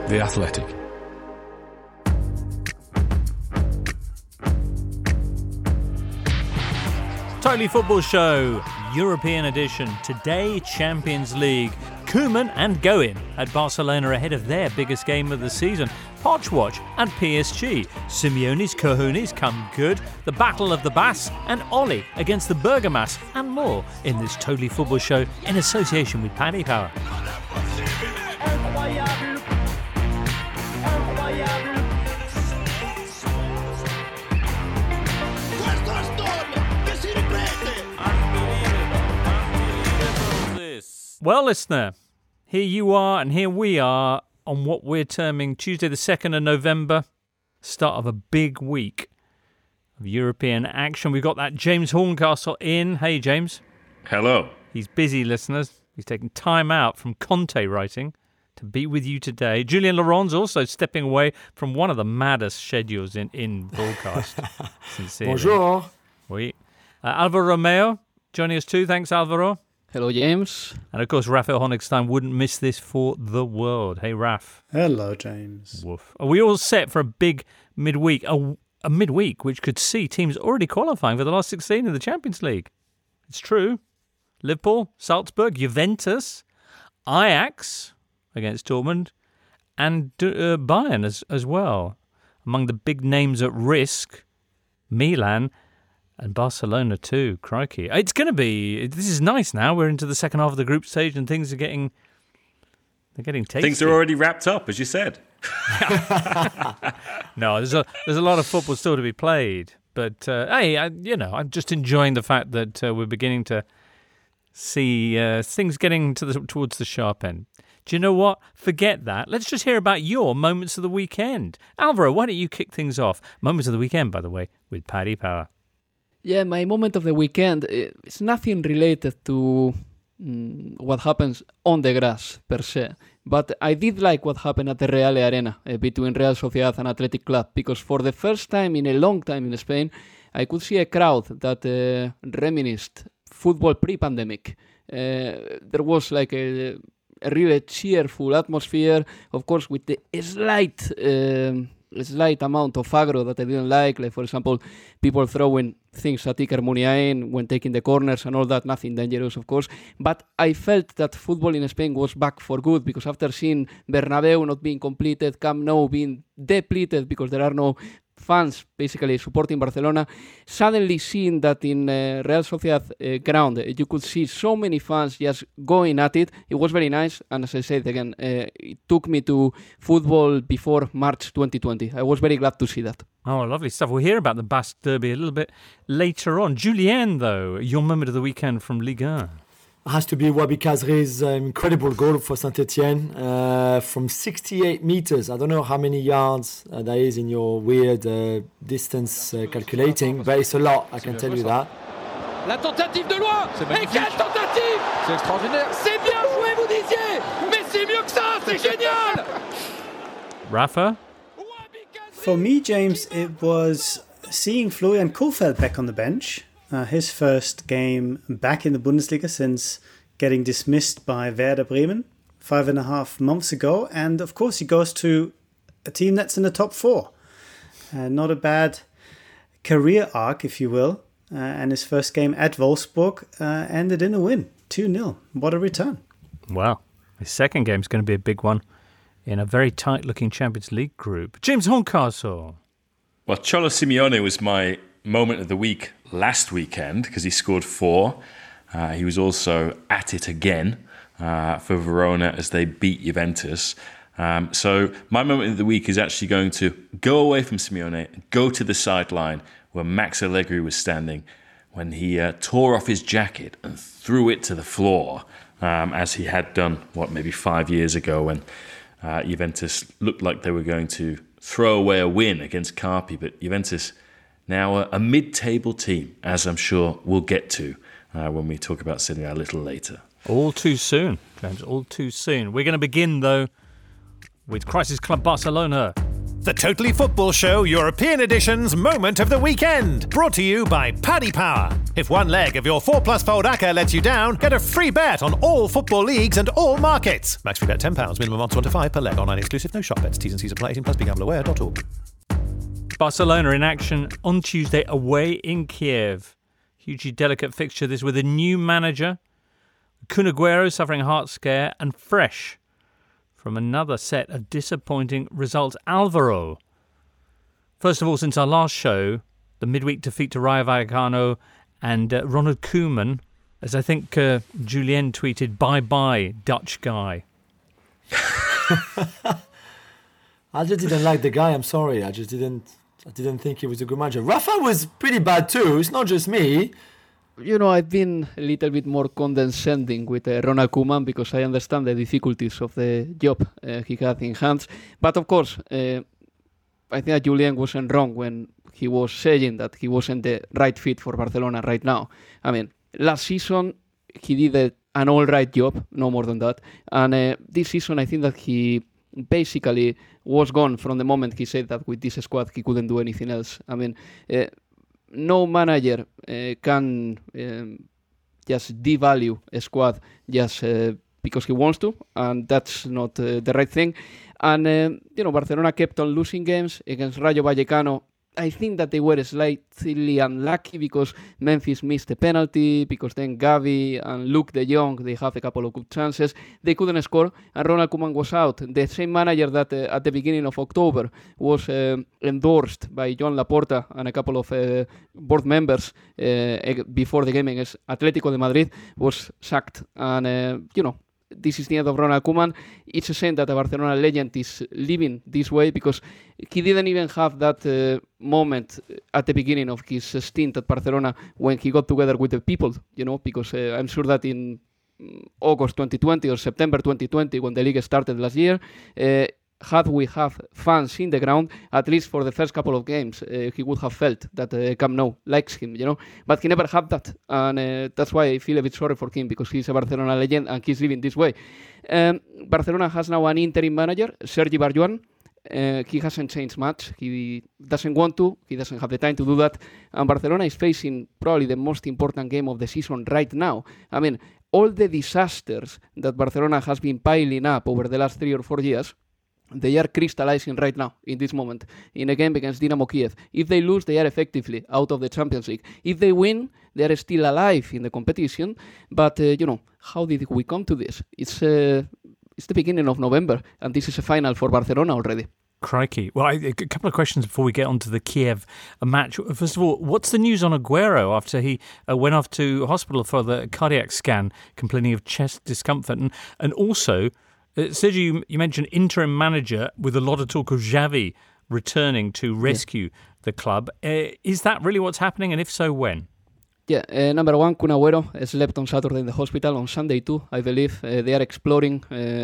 The Athletic. Totally Football Show, European edition. Today, Champions League. Koeman and Going at Barcelona ahead of their biggest game of the season. Poch Watch and PSG. Simeone's cojones come good. The Battle of the Bass and Oli against the Bergamas and more in this Totally Football Show in association with Paddy Power. Well, listener, here you are and here we are on what we're terming Tuesday the 2nd of November, start of a big week of European action. We've got that James Horncastle in. Hey, James. Hello. He's busy, listeners. He's taking time out from Conte writing to be with you today. Julien Laurent's also stepping away from one of the maddest schedules in broadcast. Sincerely. Bonjour. Oui. Alvaro Romeo joining us too. Thanks, Alvaro. Hello, James. And of course, Raphael Honigstein wouldn't miss this for the world. Hey, Raph. Hello, James. Woof. Are we all set for a big midweek? A midweek which could see teams already qualifying for the last 16 in the Champions League. It's true. Liverpool, Salzburg, Juventus, Ajax against Dortmund, and Bayern as well. Among the big names at risk, Milan and Barcelona too, crikey. It's going to be... This is nice now. We're into the second half of the group stage and things are getting... They're getting tasty. Things are already wrapped up, as you said. No, there's a lot of football still to be played. But, hey, I'm just enjoying the fact that we're beginning to see things getting towards the sharp end. Do you know what? Forget that. Let's just hear about your moments of the weekend. Alvaro, why don't you kick things off? Moments of the weekend, by the way, with Paddy Power. Yeah, my moment of the weekend, it's nothing related to what happens on the grass, per se. But I did like what happened at the Real Arena between Real Sociedad and Athletic Club, because for the first time in a long time in Spain, I could see a crowd that reminisced football pre-pandemic. There was like a really cheerful atmosphere, of course, with the slight amount of aggro that I didn't like for example, people throwing things at Iker Muniain when taking the corners and all that, nothing dangerous, of course. But I felt that football in Spain was back for good, because after seeing Bernabeu not being completed, Camp Nou being depleted because there are no fans basically supporting Barcelona, suddenly seeing that in Real Sociedad ground you could see so many fans just going at it, it was very nice. And as I said again, it took me to football before March 2020. I was very glad to see that. Oh, lovely stuff. We'll hear about the Basque Derby a little bit later on. Julien, though, your moment of the weekend from Ligue 1. It has to be Wabi Kazri's incredible goal for Saint-Etienne from 68 meters. I don't know how many yards that is in your weird distance calculating, but it's a lot, I can tell you that. La tentative de loin. Et quelle tentative! C'est extraordinaire. C'est bien joué, vous disiez! Mais c'est mieux que ça, c'est génial! Rafa? For me, James, it was seeing Florian Kohfeldt back on the bench. His first game back in the Bundesliga since getting dismissed by Werder Bremen 5.5 months ago. And of course, he goes to a team that's in the top four. Not a bad career arc, if you will. And his first game at Wolfsburg ended in a win, 2-0. What a return. Wow. His second game is going to be a big one in a very tight-looking Champions League group. James Horncastle. Well, Cholo Simeone was my moment of the week last weekend because he scored 4. He was also at it again for Verona as they beat Juventus. So my moment of the week is actually going to go away from Simeone, go to the sideline where Max Allegri was standing when he tore off his jacket and threw it to the floor, as he had done, maybe 5 years ago when Juventus looked like they were going to throw away a win against Carpi. But Juventus now a mid-table team, as I'm sure we'll get to when we talk about Serie A a little later. All too soon, James, all too soon. We're going to begin, though, with Crisis Club Barcelona. The Totally Football Show European Edition's Moment of the Weekend, brought to you by Paddy Power. If one leg of your 4+Fold ACCA lets you down, get a free bet on all football leagues and all markets. Max free bet £10, minimum odds 1 to 5 per leg. Online exclusive, no shop bets. T's and C's apply. 18+, begambleaware.org. Barcelona in action on Tuesday away in Kiev. Hugely delicate fixture this with a new manager. Kun Aguero suffering a heart scare and fresh from another set of disappointing results. Alvaro. First of all, since our last show, the midweek defeat to Rayo Vallecano and Ronald Koeman, as I think Julien tweeted, bye-bye, Dutch guy. I just didn't like the guy, I'm sorry. I didn't think he was a good manager. Rafa was pretty bad too, it's not just me. You know, I've been a little bit more condescending with Ronald Koeman because I understand the difficulties of the job he had in hands. But of course, I think that Julien wasn't wrong when he was saying that he wasn't the right fit for Barcelona right now. I mean, last season he did an all-right job, no more than that. And this season I think that he basically was gone from the moment he said that with this squad he couldn't do anything else. I mean, no manager can just devalue a squad just because he wants to, and that's not the right thing. And, Barcelona kept on losing games against Rayo Vallecano. I think that they were slightly unlucky because Memphis missed a penalty, because then Gavi and Luke de Jong, they have a couple of good chances. They couldn't score, and Ronald Koeman was out. The same manager that at the beginning of October was endorsed by Joan Laporta and a couple of board members before the game against Atlético de Madrid was sacked. And, this is the end of Ronald Koeman. It's a shame that a Barcelona legend is living this way because he didn't even have that moment at the beginning of his stint at Barcelona when he got together with the people, because I'm sure that in August 2020 or September 2020 when the league started last year, had we have fans in the ground, at least for the first couple of games, he would have felt that Camp Nou likes him, But he never had that, and that's why I feel a bit sorry for him because he's a Barcelona legend and he's living this way. Barcelona has now an interim manager, Sergi Barjuan. He hasn't changed much. He doesn't want to. He doesn't have the time to do that. And Barcelona is facing probably the most important game of the season right now. I mean, all the disasters that Barcelona has been piling up over the last 3 or 4 years, they are crystallizing right now, in this moment, in a game against Dynamo Kiev. If they lose, they are effectively out of the Champions League. If they win, they are still alive in the competition. But, how did we come to this? It's the beginning of November, and this is a final for Barcelona already. Crikey. Well, a couple of questions before we get on to the Kiev match. First of all, what's the news on Aguero after he went off to hospital for the cardiac scan, complaining of chest discomfort? And also, Sergio, you mentioned interim manager with a lot of talk of Xavi returning to rescue the club. Is that really what's happening? And if so, when? Yeah, number one, Kun Agüero slept on Saturday in the hospital. On Sunday too, I believe. They are exploring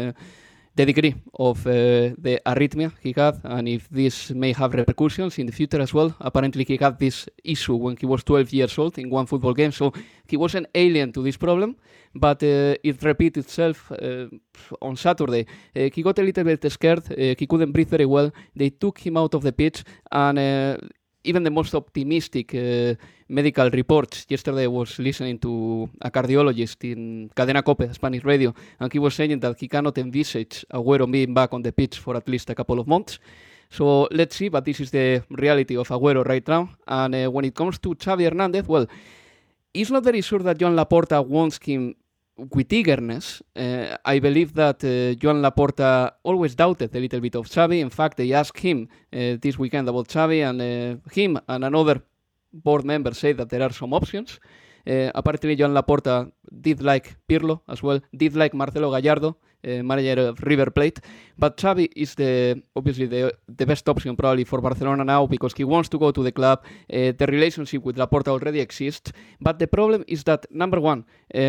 the degree of the arrhythmia he had and if this may have repercussions in the future as well. Apparently he had this issue when he was 12 years old in one football game, so he wasn't alien to this problem, but it repeated itself on Saturday. He got a little bit scared, he couldn't breathe very well. They took him out of the pitch, and even the most optimistic medical reports. Yesterday I was listening to a cardiologist in Cadena COPE, Spanish radio, and he was saying that he cannot envisage Agüero being back on the pitch for at least a couple of months. So let's see, but this is the reality of Agüero right now. And when it comes to Xavi Hernandez, well, it's not very sure that Joan Laporta wants him with eagerness. I believe that Joan Laporta always doubted a little bit of Xavi. In fact, they asked him this weekend about Xavi, and him and another board member say that there are some options. Apparently, Joan Laporta did like Pirlo as well, did like Marcelo Gallardo, manager of River Plate, but Xavi is obviously the best option probably for Barcelona now because he wants to go to the club. The relationship with Laporta already exists, but the problem is that, number one,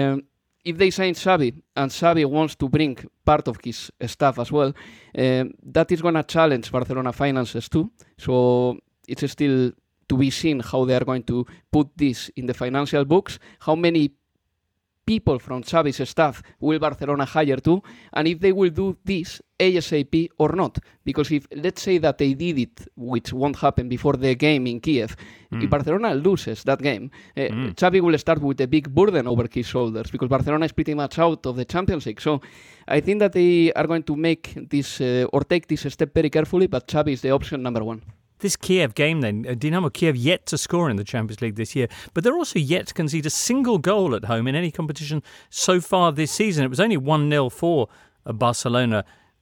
if they sign Xavi, and Xavi wants to bring part of his staff as well, that is going to challenge Barcelona finances too. So it's still to be seen how they are going to put this in the financial books, how many people from Xavi's staff will Barcelona hire to, and if they will do this ASAP or not. Because if, let's say that they did it, which won't happen before the game in Kiev, if Barcelona loses that game, Xavi will start with a big burden over his shoulders, because Barcelona is pretty much out of the Champions League. So I think that they are going to make this or take this step very carefully, but Xavi is the option number one. This Kiev game then, Dynamo Kiev yet to score in the Champions League this year, but they're also yet to concede a single goal at home in any competition so far this season. It was only 1-0 for Barcelona,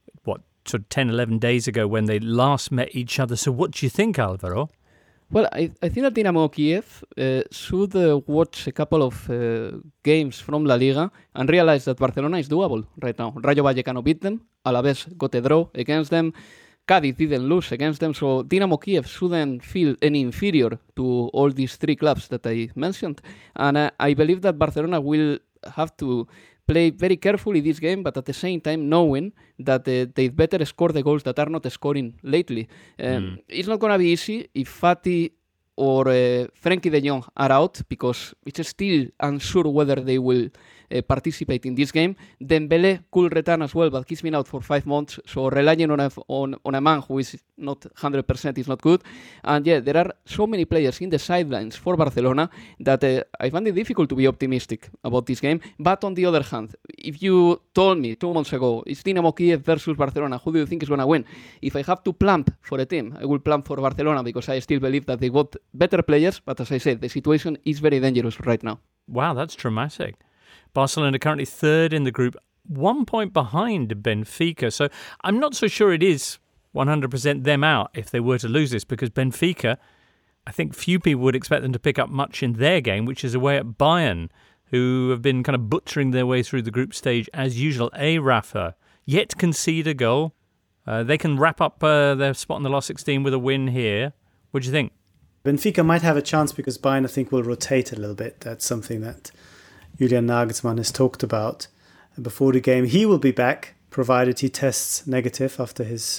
sort of 10, 11 days ago when they last met each other. So what do you think, Alvaro? Well, I think that Dynamo Kiev should watch a couple of games from La Liga and realize that Barcelona is doable right now. Rayo Vallecano beat them, Alavés got a draw against them, Cádiz didn't lose against them, so Dynamo Kiev shouldn't feel any inferior to all these three clubs that I mentioned. And I believe that Barcelona will have to play very carefully this game, but at the same time knowing that they better score the goals that are not scoring lately. It's not going to be easy if Fati or Frenkie de Jong are out, because it's still unsure whether they will participate in this game. Dembele could return as well, but he's been out for 5 months, so relying on a man who is not 100% is not good. And yeah, there are so many players in the sidelines for Barcelona that I find it difficult to be optimistic about this game. But on the other hand, if you told me 2 months ago, it's Dynamo Kiev versus Barcelona, who do you think is going to win? If I have to plump for a team, I will plump for Barcelona, because I still believe that they got better players, but as I said, the situation is very dangerous right now. Wow, that's dramatic. Barcelona currently third in the group, 1 point behind Benfica. So I'm not so sure it is 100% them out if they were to lose this, because Benfica, I think few people would expect them to pick up much in their game, which is away at Bayern, who have been kind of butchering their way through the group stage as usual. Rafa, yet to concede a goal. They can wrap up their spot in the last 16 with a win here. What do you think? Benfica might have a chance because Bayern, I think, will rotate a little bit. That's something that Julian Nagelsmann has talked about before the game. He will be back, provided he tests negative after his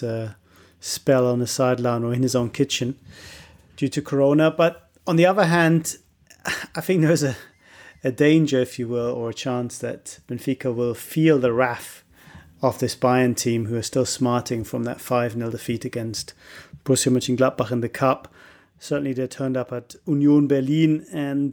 spell on the sideline or in his own kitchen due to Corona. But on the other hand, I think there's a danger, if you will, or a chance that Benfica will feel the wrath of this Bayern team, who are still smarting from that 5-0 defeat against Borussia Mönchengladbach in the Cup. Certainly they turned up at Union Berlin and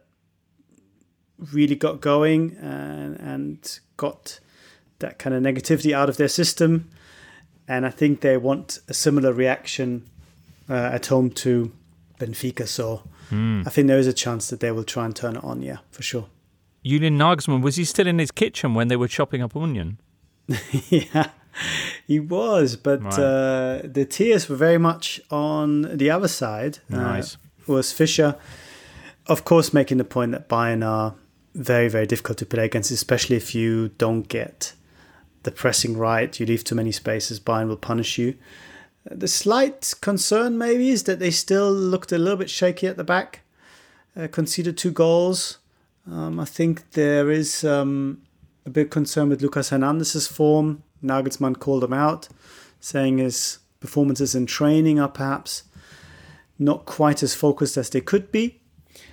really got going and got that kind of negativity out of their system. And I think they want a similar reaction at home to Benfica. So I think there is a chance that they will try and turn it on, yeah, for sure. Julian Nagelsmann, was he still in his kitchen when they were chopping up onion? Yeah, he was, but right. The tears were very much on the other side. Nice. Was Fischer, of course, making the point that Bayern are very, very difficult to play against, especially if you don't get the pressing right, you leave too many spaces, Bayern will punish you. The slight concern maybe is that they still looked a little bit shaky at the back, conceded 2 goals. I think there is a big concern with Lucas Hernandez's form. Nagelsmann called him out, saying his performances in training are perhaps not quite as focused as they could be.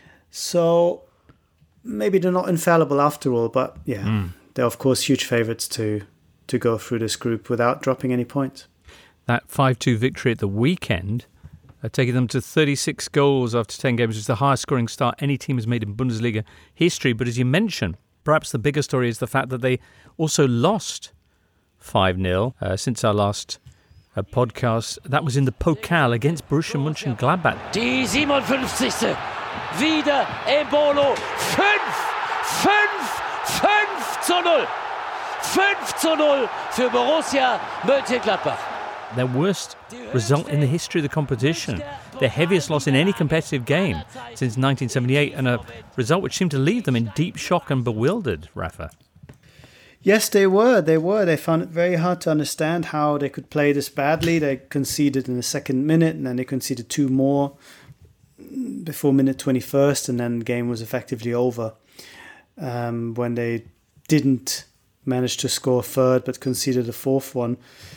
So maybe they're not infallible after all, but yeah, they're of course huge favourites to go through this group without dropping any points. That 5-2 victory at the weekend, taking them to 36 goals after 10 games, which is the highest scoring start any team has made in Bundesliga history. But as you mentioned, perhaps the bigger story is the fact that they also lost 5-0 since our last podcast. That was in the Pokal against Borussia Mönchengladbach. Die 57. Wieder Embolo. 5-0. 5-0 für Borussia Mönchengladbach. Their worst result in the history of the competition. Their heaviest loss in any competitive game since 1978, and a result which seemed to leave them in deep shock and bewildered, Rafa. Yes, they were. They found it very hard to understand how they could play this badly. They conceded in the second minute, and then they conceded 2 more before minute 21st, and then the game was effectively over when they didn't manage to score a third but conceded a 4th one.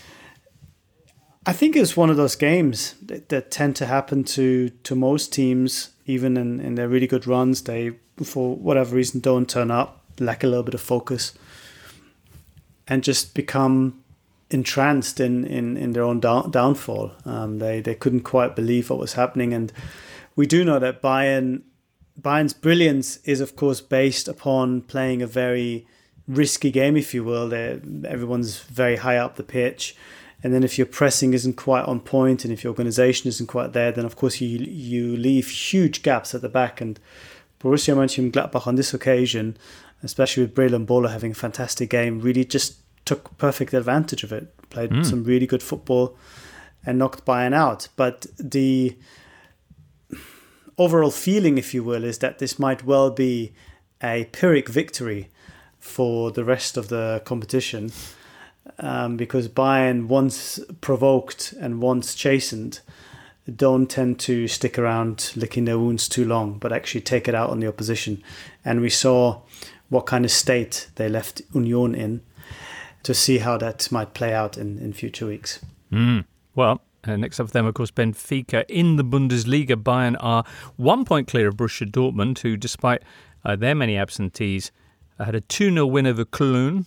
I think it's one of those games that tend to happen to most teams, even in their really good runs. They, for whatever reason, don't turn up. lack a little bit of focus, and just become entranced in their own downfall. They couldn't quite believe what was happening, and we do know that Bayern's brilliance is, of course, based upon playing a very risky game, if you will. Everyone's very high up the pitch, and then if your pressing isn't quite on point and if your organisation isn't quite there, then of course you leave huge gaps at the back. And Borussia Mönchengladbach on this occasion, especially with Breel Embolo having a fantastic game, really just took perfect advantage of it. Played some really good football and knocked Bayern out. But the overall feeling, if you will, is that this might well be a Pyrrhic victory for the rest of the competition, because Bayern, once provoked and once chastened, don't tend to stick around licking their wounds too long, but actually take it out on the opposition. And we saw what kind of state they left Union in, to see how that might play out in future weeks. Well, next up for them, of course, Benfica in the Bundesliga. Bayern are 1 point clear of Borussia Dortmund, who, despite their many absentees, had a 2-0 win over Köln.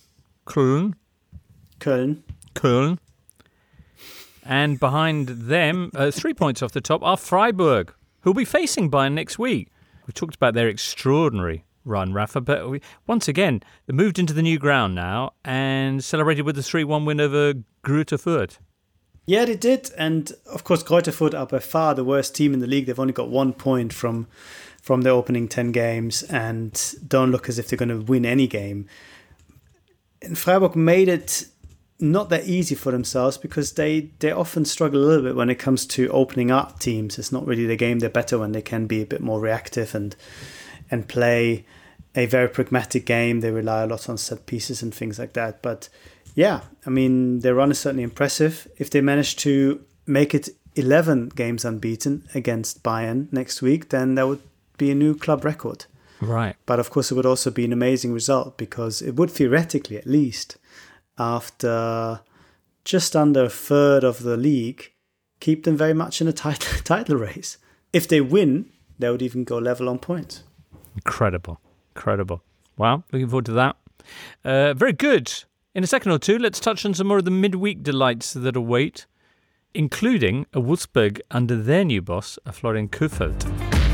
And behind them, 3 points off the top, are Freiburg, who'll be facing Bayern next week. We talked about their extraordinary run, Rafa, but once again, they moved into the new ground now and celebrated with a 3-1 win over Greuther Fürth. Yeah, they did. And of course, Greuther Fürth are by far the worst team in the league. They've only got 1 point from their opening 10 games and don't look as if they're going to win any game. And Freiburg made it not that easy for themselves, because they often struggle a little bit when it comes to opening up teams. It's not really the game. They're better when they can be a bit more reactive and play a very pragmatic game. They rely a lot on set pieces and things like that. But yeah, I mean, their run is certainly impressive. If they manage to make it 11 games unbeaten against Bayern next week, then that would be a new club record. Right. But of course, it would also be an amazing result, because it would theoretically, at least, after just under a third of the league, keep them very much in a title race. If they win, they would even go level on points. Incredible. Wow, looking forward to that. Very good. In a second or two, let's touch on some more of the midweek delights that await, including a Wolfsburg under their new boss, Florian Kohfeldt.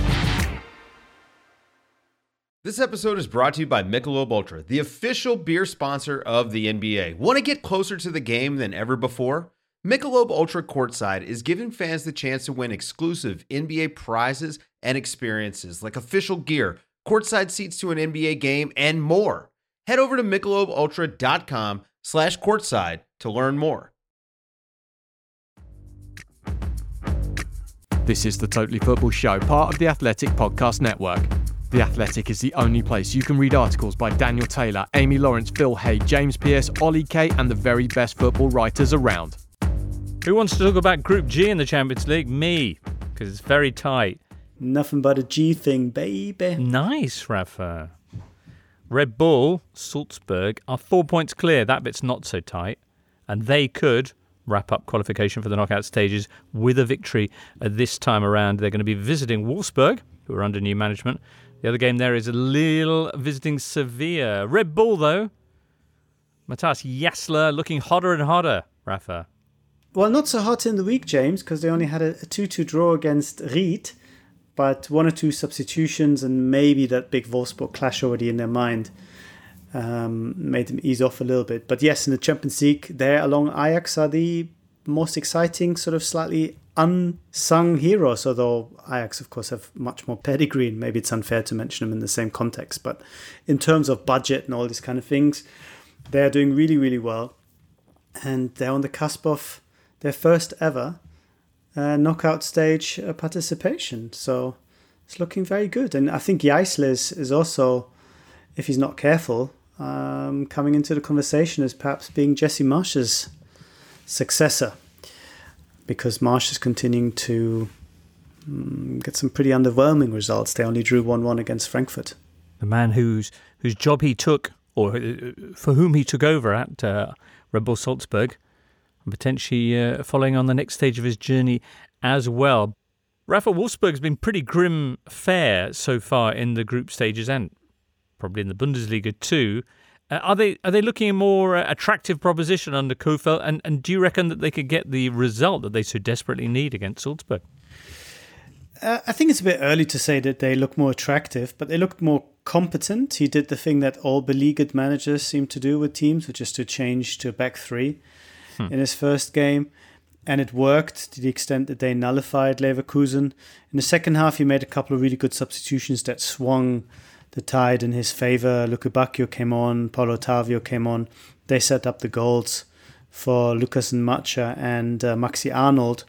This episode is brought to you by Michelob Ultra, the official beer sponsor of the NBA. Want to get closer to the game than ever before? Michelob Ultra Courtside is giving fans the chance to win exclusive NBA prizes and experiences like official gear, courtside seats to an NBA game, and more. Head over to MichelobUltra.com/courtside to learn more. This is the Totally Football Show, part of the Athletic Podcast Network. The Athletic is the only place you can read articles by Daniel Taylor, Amy Lawrence, Phil Hay, James Pearce, Ollie Kay, and the very best football writers around. Who wants to talk about Group G in the Champions League? Me, because it's very tight. Nothing but a G thing, baby. Nice, Rafa. Red Bull, Salzburg, are 4 points clear. That bit's not so tight. And they could wrap up qualification for the knockout stages with a victory this time around. They're going to be visiting Wolfsburg, who are under new management. The other game there is Lille visiting Sevilla. Red Bull, though. Matthias Jassler looking hotter and hotter, Rafa. Well, not so hot in the week, James, because they only had a 2-2 draw against Ried. But 1 or 2 substitutions and maybe that big Wolfsburg clash already in their mind made them ease off a little bit. But yes, in the Champions League, there along Ajax are the most exciting, sort of slightly unsung heroes, although Ajax, of course, have much more pedigree, and maybe it's unfair to mention them in the same context. But in terms of budget and all these kind of things, they're doing really, really well. And they're on the cusp of their first ever knockout stage participation. So it's looking very good. And I think Jaissler is also, if he's not careful, coming into the conversation as perhaps being Jesse Marsch's successor, because Marsch is continuing to get some pretty underwhelming results. They only drew 1-1 against Frankfurt. The man whose job he took, or for whom he took over at Red Bull Salzburg, and potentially following on the next stage of his journey as well. Rafa, Wolfsburg's been pretty grim fare so far in the group stages, and probably in the Bundesliga too. Are they looking a more attractive proposition under Kofeld? And do you reckon that they could get the result that they so desperately need against Salzburg? I think it's a bit early to say that they look more attractive, but they look more competent. He did the thing that all beleaguered managers seem to do with teams, which is to change to a back three in his first game. And it worked to the extent that they nullified Leverkusen. In the second half, he made a couple of really good substitutions that swung the tide in his favour. Luke Bacchio came on, Paulo Ottavio came on. They set up the goals for Lucas Nmacha and Maxi Arnold.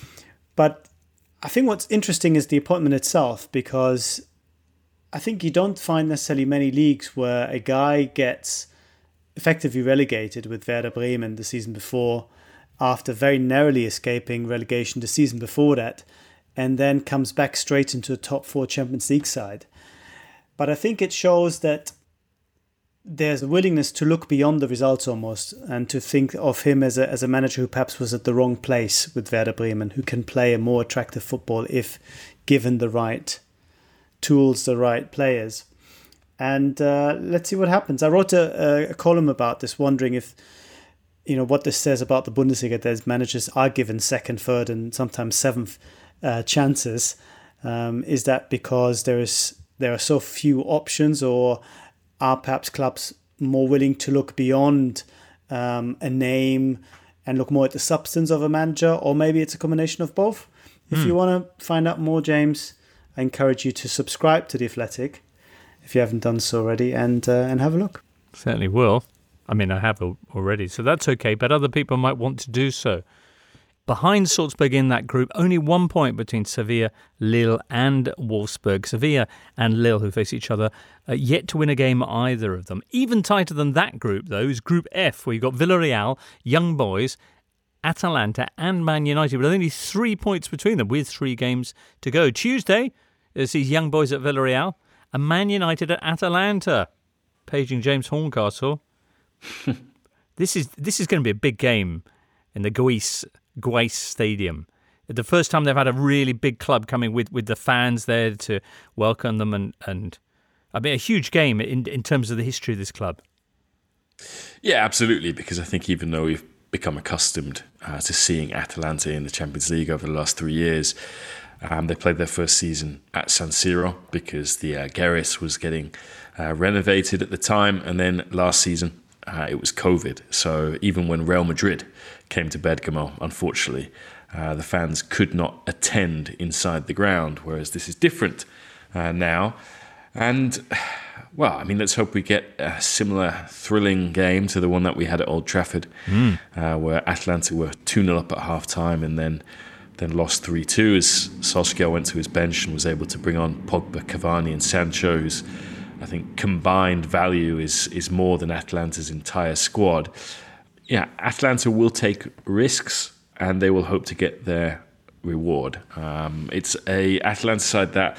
But I think what's interesting is the appointment itself, because I think you don't find necessarily many leagues where a guy gets effectively relegated with Werder Bremen the season before, after very narrowly escaping relegation the season before that, and then comes back straight into a top 4 Champions League side. But I think it shows that there's a willingness to look beyond the results almost, and to think of him as a manager who perhaps was at the wrong place with Werder Bremen, who can play a more attractive football if given the right tools, the right players. And let's see what happens. I wrote a column about this, wondering if, what this says about the Bundesliga. There's managers are given second, third, and sometimes seventh chances. Is that because there are so few options, or are perhaps clubs more willing to look beyond a name and look more at the substance of a manager? Or maybe it's a combination of both. If you want to find out more, James, I encourage you to subscribe to The Athletic if you haven't done so already, and have a look. Certainly will. I mean, I have already, so that's okay, but other people might want to do so. Behind Salzburg in that group, only 1 point between Sevilla, Lille and Wolfsburg. Sevilla and Lille, who face each other, yet to win a game, either of them. Even tighter than that group, though, is Group F, where you've got Villarreal, Young Boys, Atalanta and Man United, with only 3 points between them, with 3 games to go. Tuesday, there's these Young Boys at Villarreal and Man United at Atalanta. Paging James Horncastle. This is going to be a big game in the Guais Stadium. The first time they've had a really big club coming with the fans there to welcome them, and I mean a huge game in terms of the history of this club. Yeah, absolutely, because I think even though we've become accustomed to seeing Atalanta in the Champions League over the last 3 years, they played their first season at San Siro because the Geras was getting renovated at the time, and then last season it was COVID. So even when Real Madrid came to Bergamo, unfortunately, the fans could not attend inside the ground, whereas this is different now. And, well, I mean, let's hope we get a similar thrilling game to the one that we had at Old Trafford, where Atalanta were 2-0 up at half-time and then lost 3-2 as Solskjaer went to his bench and was able to bring on Pogba, Cavani and Sancho, whose, I think, combined value is more than Atalanta's entire squad. Yeah, Atalanta will take risks and they will hope to get their reward. It's a Atalanta side that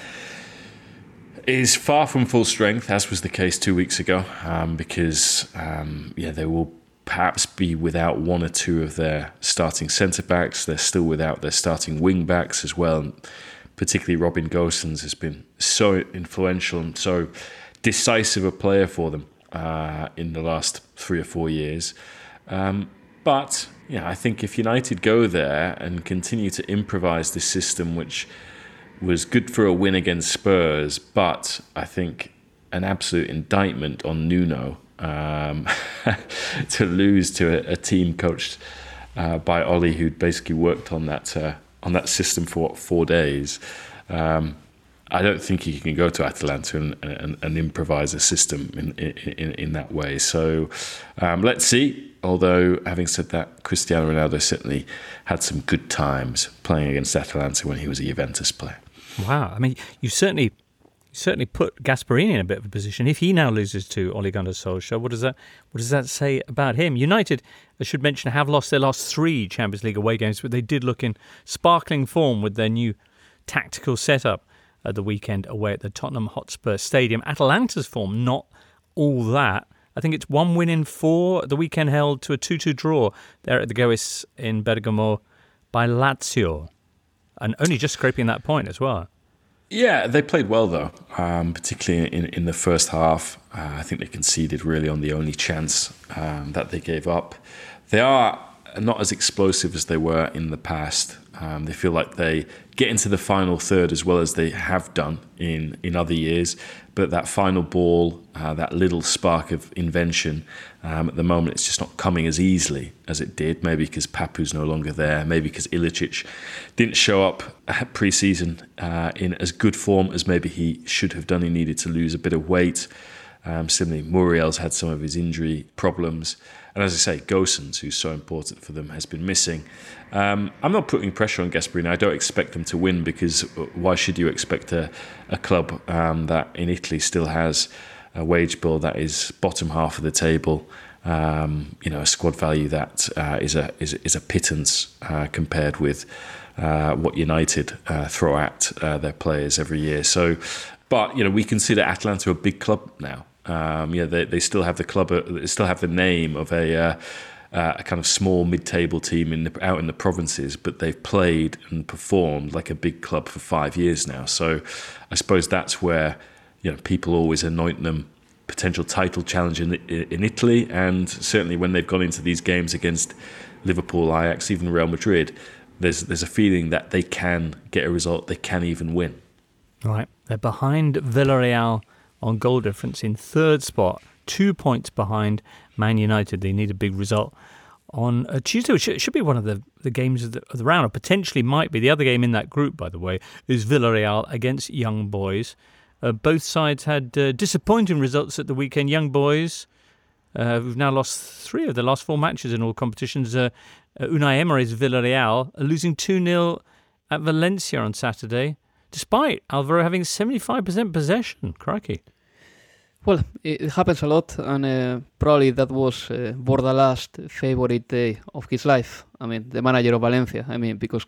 is far from full strength, as was the case 2 weeks ago, because they will perhaps be without one or two of their starting centre-backs. They're still without their starting wing-backs as well. And particularly Robin Gosens has been so influential and so decisive a player for them in the last 3 or 4 years. But I think if United go there and continue to improvise this system, which was good for a win against Spurs, but I think an absolute indictment on Nuno to lose to a team coached by Oli, who'd basically worked on that system for 4 days. I don't think he can go to Atalanta and improvise a system in that way. So let's see. Although, having said that, Cristiano Ronaldo certainly had some good times playing against Atalanta when he was a Juventus player. Wow. I mean, you certainly put Gasperini in a bit of a position. If he now loses to Ole Gunnar Solskjaer, what does that say about him? United, I should mention, have lost their last 3 Champions League away games, but they did look in sparkling form with their new tactical setup at the weekend away at the Tottenham Hotspur Stadium. Atalanta's form, not all that. I think it's 1 win in 4. The weekend held to a 2-2 draw there at the Geras in Bergamo by Lazio, and only just scraping that point as well. Yeah, they played well though, particularly in the first half. I think they conceded really on the only chance that they gave up. They are not as explosive as they were in the past. They feel like they get into the final third as well as they have done in other years. But that final ball, that little spark of invention, at the moment it's just not coming as easily as it did. Maybe because Papu's no longer there. Maybe because Ilicic didn't show up at pre-season in as good form as maybe he should have done. He needed to lose a bit of weight. Similarly, Muriel's had some of his injury problems. And as I say, Gosens, who's so important for them, has been missing. I'm not putting pressure on Gasperini. I don't expect them to win because why should you expect a club that in Italy still has a wage bill that is bottom half of the table, a squad value that is a pittance compared with what United throw at their players every year. So, but we consider Atalanta a big club now. They still have the club. They still have the name of a kind of small mid-table team out in the provinces, but they've played and performed like a big club for 5 years now. So, I suppose that's where people always anoint them potential title challenge in Italy, and certainly when they've gone into these games against Liverpool, Ajax, even Real Madrid, there's a feeling that they can get a result. They can even win. Right, they're behind Villarreal on goal difference in third spot, 2 points behind Man United. They need a big result on Tuesday, which should be one of the games of the round, or potentially might be. The other game in that group, by the way, is Villarreal against Young Boys. Both sides had disappointing results at the weekend. Young Boys, who've now lost 3 of the last 4 matches in all competitions. Unai Emery's Villarreal are losing 2-0 at Valencia on Saturday, despite Alvaro having 75% possession. Crikey. Well, it happens a lot, and probably that was Bordalás' favorite day of his life. I mean, the manager of Valencia. I mean, because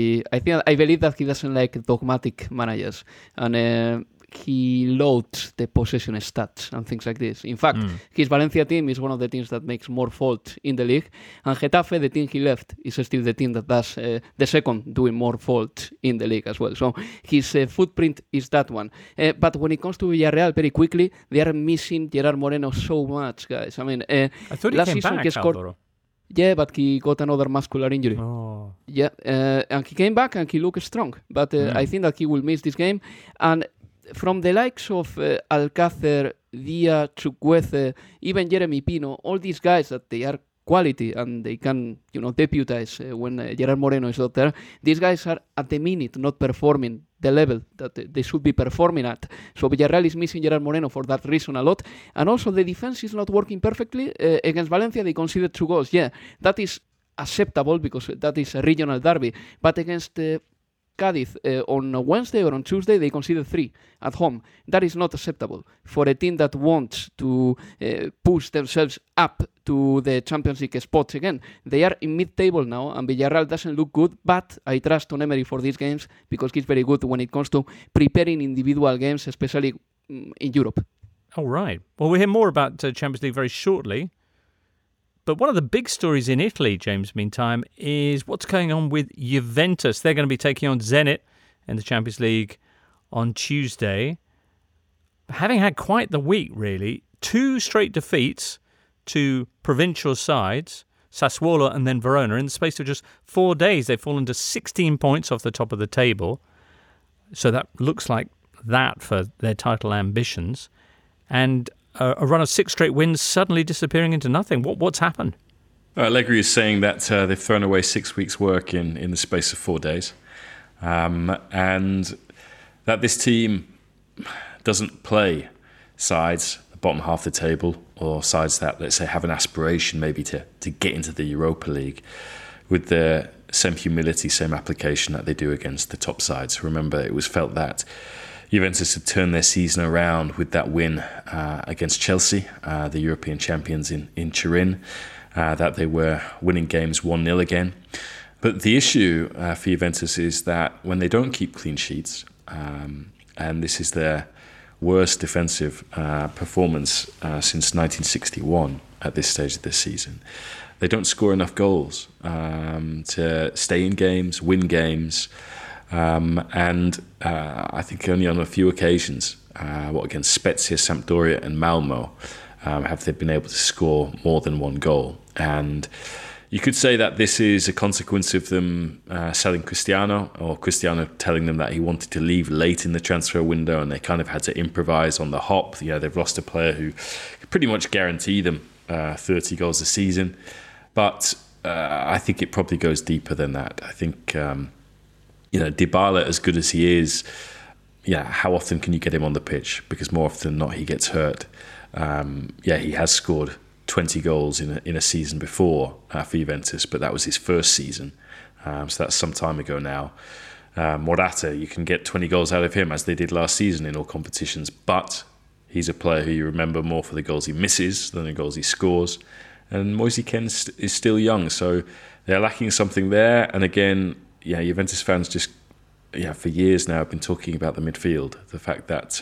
I believe that he doesn't like dogmatic managers, and he loads the possession stats and things like this. In fact, his Valencia team is one of the teams that makes more faults in the league, and Getafe, the team he left, is still the team that does the second doing more faults in the league as well. So his footprint is that one. But when it comes to Villarreal, very quickly, they are missing Gerard Moreno so much, guys. I mean, I thought he came back, Alvaro. Yeah, but he got another muscular injury. Oh. Yeah, and he came back and he looked strong. But I think that he will miss this game. And from the likes of Alcácer, Díaz, Chukwueze, even Jeremy Pino, all these guys that they are quality and they can, deputize when Gerard Moreno is not there. These guys are at the minute not performing the level that they should be performing at. So Villarreal is missing Gerard Moreno for that reason a lot. And also the defense is not working perfectly. Against Valencia, they conceded 2 goals. Yeah, that is acceptable because that is a regional derby. But against Cádiz on Wednesday or on Tuesday, they conceded 3 at home. That is not acceptable for a team that wants to push themselves up to the Champions League spots again. They are in mid-table now, and Villarreal doesn't look good, but I trust on Emery for these games because he's very good when it comes to preparing individual games, especially in Europe. All right. Well, we'll hear more about Champions League very shortly. But one of the big stories in Italy, James, meantime, is what's going on with Juventus. They're going to be taking on Zenit in the Champions League on Tuesday. Having had quite the week, really. 2 straight defeats to provincial sides, Sassuolo and then Verona. In the space of just 4 days, they've fallen to 16 points off the top of the table. So that looks like that for their title ambitions. And a run of 6 straight wins suddenly disappearing into nothing. What's happened? Allegri is saying that they've thrown away 6 weeks' work in the space of 4 days. And that this team doesn't play sides at the bottom half of the table or sides that, let's say, have an aspiration maybe to get into the Europa League with the same humility, same application that they do against the top sides. Remember, it was felt that Juventus had turned their season around with that win against Chelsea, the European champions in Turin, that they were winning games 1-0 again. But the issue for Juventus is that when they don't keep clean sheets, and this is their worst defensive performance since 1961 at this stage of this season, they don't score enough goals to stay in games, win games. and I think only on a few occasions, against Spezia, Sampdoria and Malmo, have they been able to score more than one goal. And you could say that this is a consequence of them selling Cristiano, or Cristiano telling them that he wanted to leave late in the transfer window, and they kind of had to improvise on the hop. They've lost a player who could pretty much guarantee them 30 goals a season. But I think it probably goes deeper than that. I think, Dybala, as good as he is, how often can you get him on the pitch? Because more often than not, he gets hurt. He has scored 20 goals in a season before for Juventus, but that was his first season. So that's some time ago now. Morata, you can get 20 goals out of him, as they did last season in all competitions, but he's a player who you remember more for the goals he misses than the goals he scores. And Moise Kean is still young, so they're lacking something there. And again, Juventus fans just, for years now have been talking about the midfield. The fact that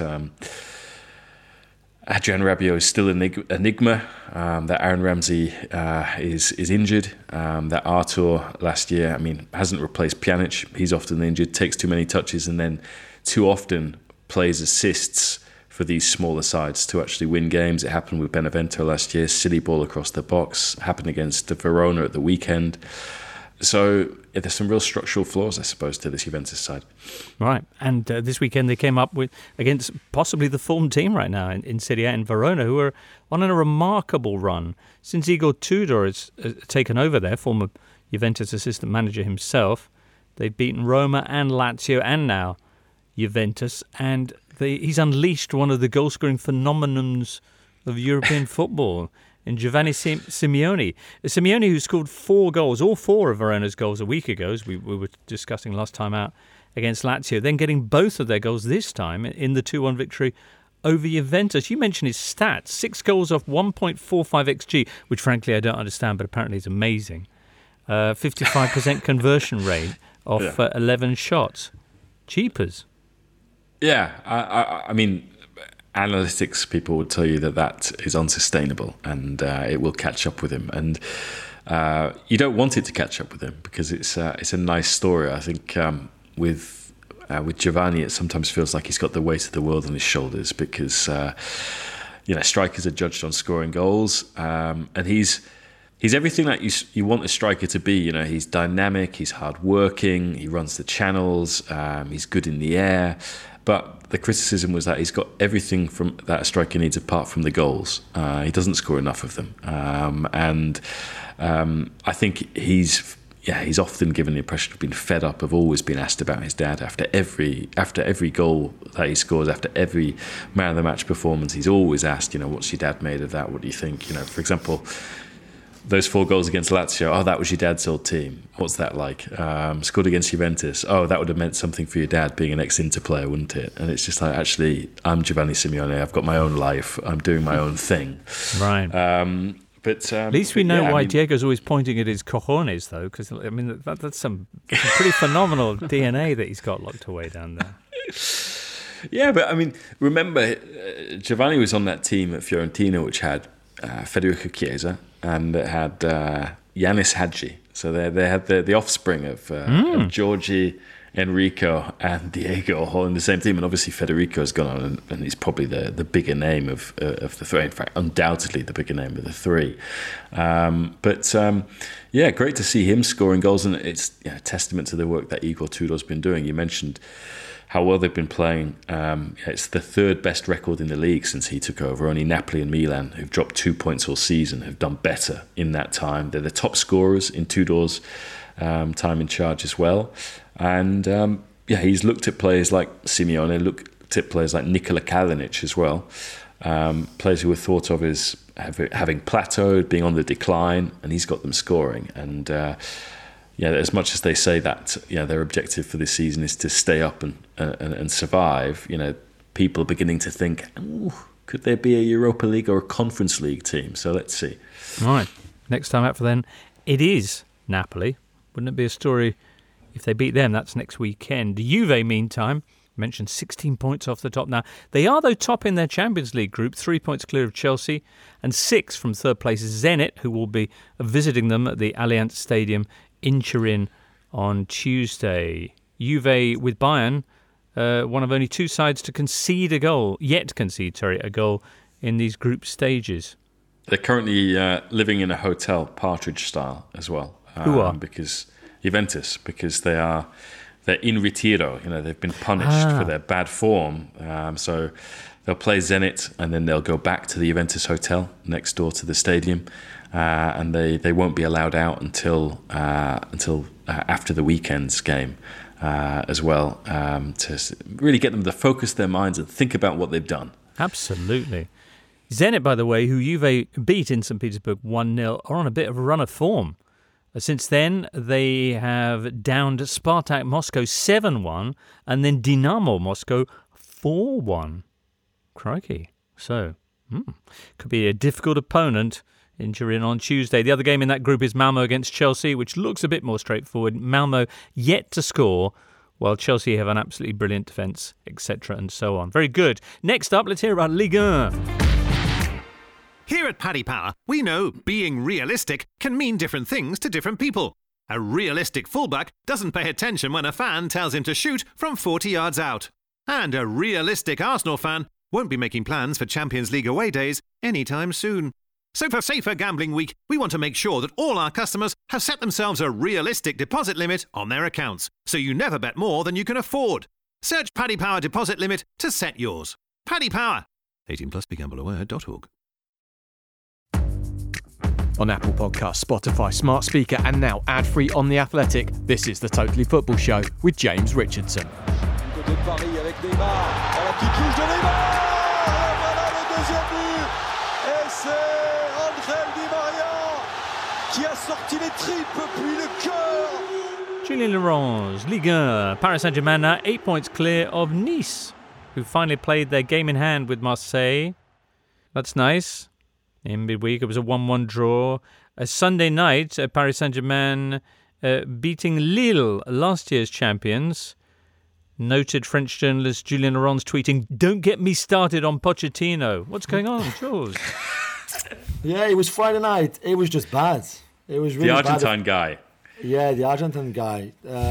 Adrien Rabiot is still an enigma, that Aaron Ramsey is injured, that Arthur last year, hasn't replaced Pjanic. He's often injured, takes too many touches, and then too often plays assists for these smaller sides to actually win games. It happened with Benevento last year, silly ball across the box, happened against Verona at the weekend. So there's some real structural flaws, I suppose, to this Juventus side. Right, and this weekend they came up against possibly the form team right now in Serie A in Verona, who are on a remarkable run. Since Igor Tudor has taken over there, former Juventus assistant manager himself, they've beaten Roma and Lazio and now Juventus, and he's unleashed one of the goal-scoring phenomenons of European football in Giovanni Simeone. Simeone, who scored 4 goals, all 4 of Verona's goals a week ago, as we were discussing last time out against Lazio, then getting both of their goals this time in the 2-1 victory over Juventus. You mentioned his stats, 6 goals off 1.45 XG, which frankly I don't understand, but apparently is amazing. 55% conversion rate off 11 shots. Cheapers. Yeah, I mean, analytics people would tell you that is unsustainable, and it will catch up with him. And you don't want it to catch up with him because it's a nice story. I think with Giovanni, it sometimes feels like he's got the weight of the world on his shoulders because strikers are judged on scoring goals, and he's everything that you want a striker to be. He's dynamic, he's hardworking, he runs the channels, he's good in the air. But the criticism was that he's got everything from that a striker needs apart from the goals. He doesn't score enough of them, and I think he's often given the impression of being fed up, of always being asked about his dad after every goal that he scores, after every man of the match performance. He's always asked, what's your dad made of that? What do you think? For example, those 4 goals against Lazio, that was your dad's old team. What's that like? Scored against Juventus. That would have meant something for your dad being an ex-Inter player, wouldn't it? And it's just like, actually, I'm Giovanni Simeone. I've got my own life. I'm doing my own thing. Right. But at least we know why Diego's always pointing at his cojones, though, because that's some pretty phenomenal DNA that he's got locked away down there. Yeah, but remember, Giovanni was on that team at Fiorentina, which had Federico Chiesa, and it had Yanis Hadji. So they had the offspring of Giorgi, Enrico, and Diego all in the same team. And obviously Federico has gone on and he's probably the bigger name of the 3. In fact, undoubtedly the bigger name of the 3. Great to see him scoring goals. And it's a testament to the work that Igor Tudor's been doing. You mentioned how well they've been playing. It's the 3rd best record in the league since he took over. Only Napoli and Milan, who've dropped 2 points all season, have done better in that time. They're the top scorers in Tudor's time in charge as well. And he's looked at players like Simeone, looked at players like Nikola Kalinic as well. Players who were thought of as having plateaued, being on the decline, and he's got them scoring. And as much as they say that their objective for this season is to stay up and survive, people are beginning to think, could there be a Europa League or a Conference League team? So let's see. All right, next time out for them, it is Napoli. Wouldn't it be a story if they beat them? That's next weekend. Juve, meantime, mentioned 16 points off the top now. They are, though, top in their Champions League group, 3 points clear of Chelsea, and 6 from third place Zenit, who will be visiting them at the Allianz Stadium in Turin on Tuesday. Juve with Bayern, one of only two sides to concede a goal in these group stages. They're currently living in a hotel, Partridge style, as well. Who are? Because Juventus, because they're in retiro. They've been punished for their bad form. So they'll play Zenit, and then they'll go back to the Juventus hotel next door to the stadium, and they won't be allowed out until after the weekend's game as well, to really get them to focus their minds and think about what they've done. Absolutely. Zenit, by the way, who Juve beat in St. Petersburg 1-0, are on a bit of a run of form. Since then, they have downed Spartak Moscow 7-1 and then Dynamo Moscow 4-1. Crikey. So, could be a difficult opponent in Turin on Tuesday. The other game in that group is Malmo against Chelsea, which looks a bit more straightforward. Malmo yet to score, while Chelsea have an absolutely brilliant defence, etc. and so on. Very good. Next up, let's hear about Ligue 1. Here at Paddy Power, we know being realistic can mean different things to different people. A realistic fullback doesn't pay attention when a fan tells him to shoot from 40 yards out. And a realistic Arsenal fan won't be making plans for Champions League away days anytime soon. So for Safer Gambling Week, we want to make sure that all our customers have set themselves a realistic deposit limit on their accounts, so you never bet more than you can afford. Search Paddy Power deposit limit to set yours. Paddy Power. 18 plus begambleaware.org. On Apple Podcasts, Spotify, Smart Speaker, and now ad-free on The Athletic, this is the Totally Football Show with James Richardson. Julien Laurens, Ligue 1. Paris Saint-Germain are 8 points clear of Nice, who finally played their game in hand with Marseille. That's nice. In midweek, it was a 1-1 draw. A Sunday night, Paris Saint-Germain beating Lille, last year's champions. Noted French journalist Julien Laurens tweeting, "Don't get me started on Pochettino." What's going on, Jules? Yeah, it was Friday night. It was just bad. It was really bad. The Argentine bad. guy. Yeah, the Argentine guy.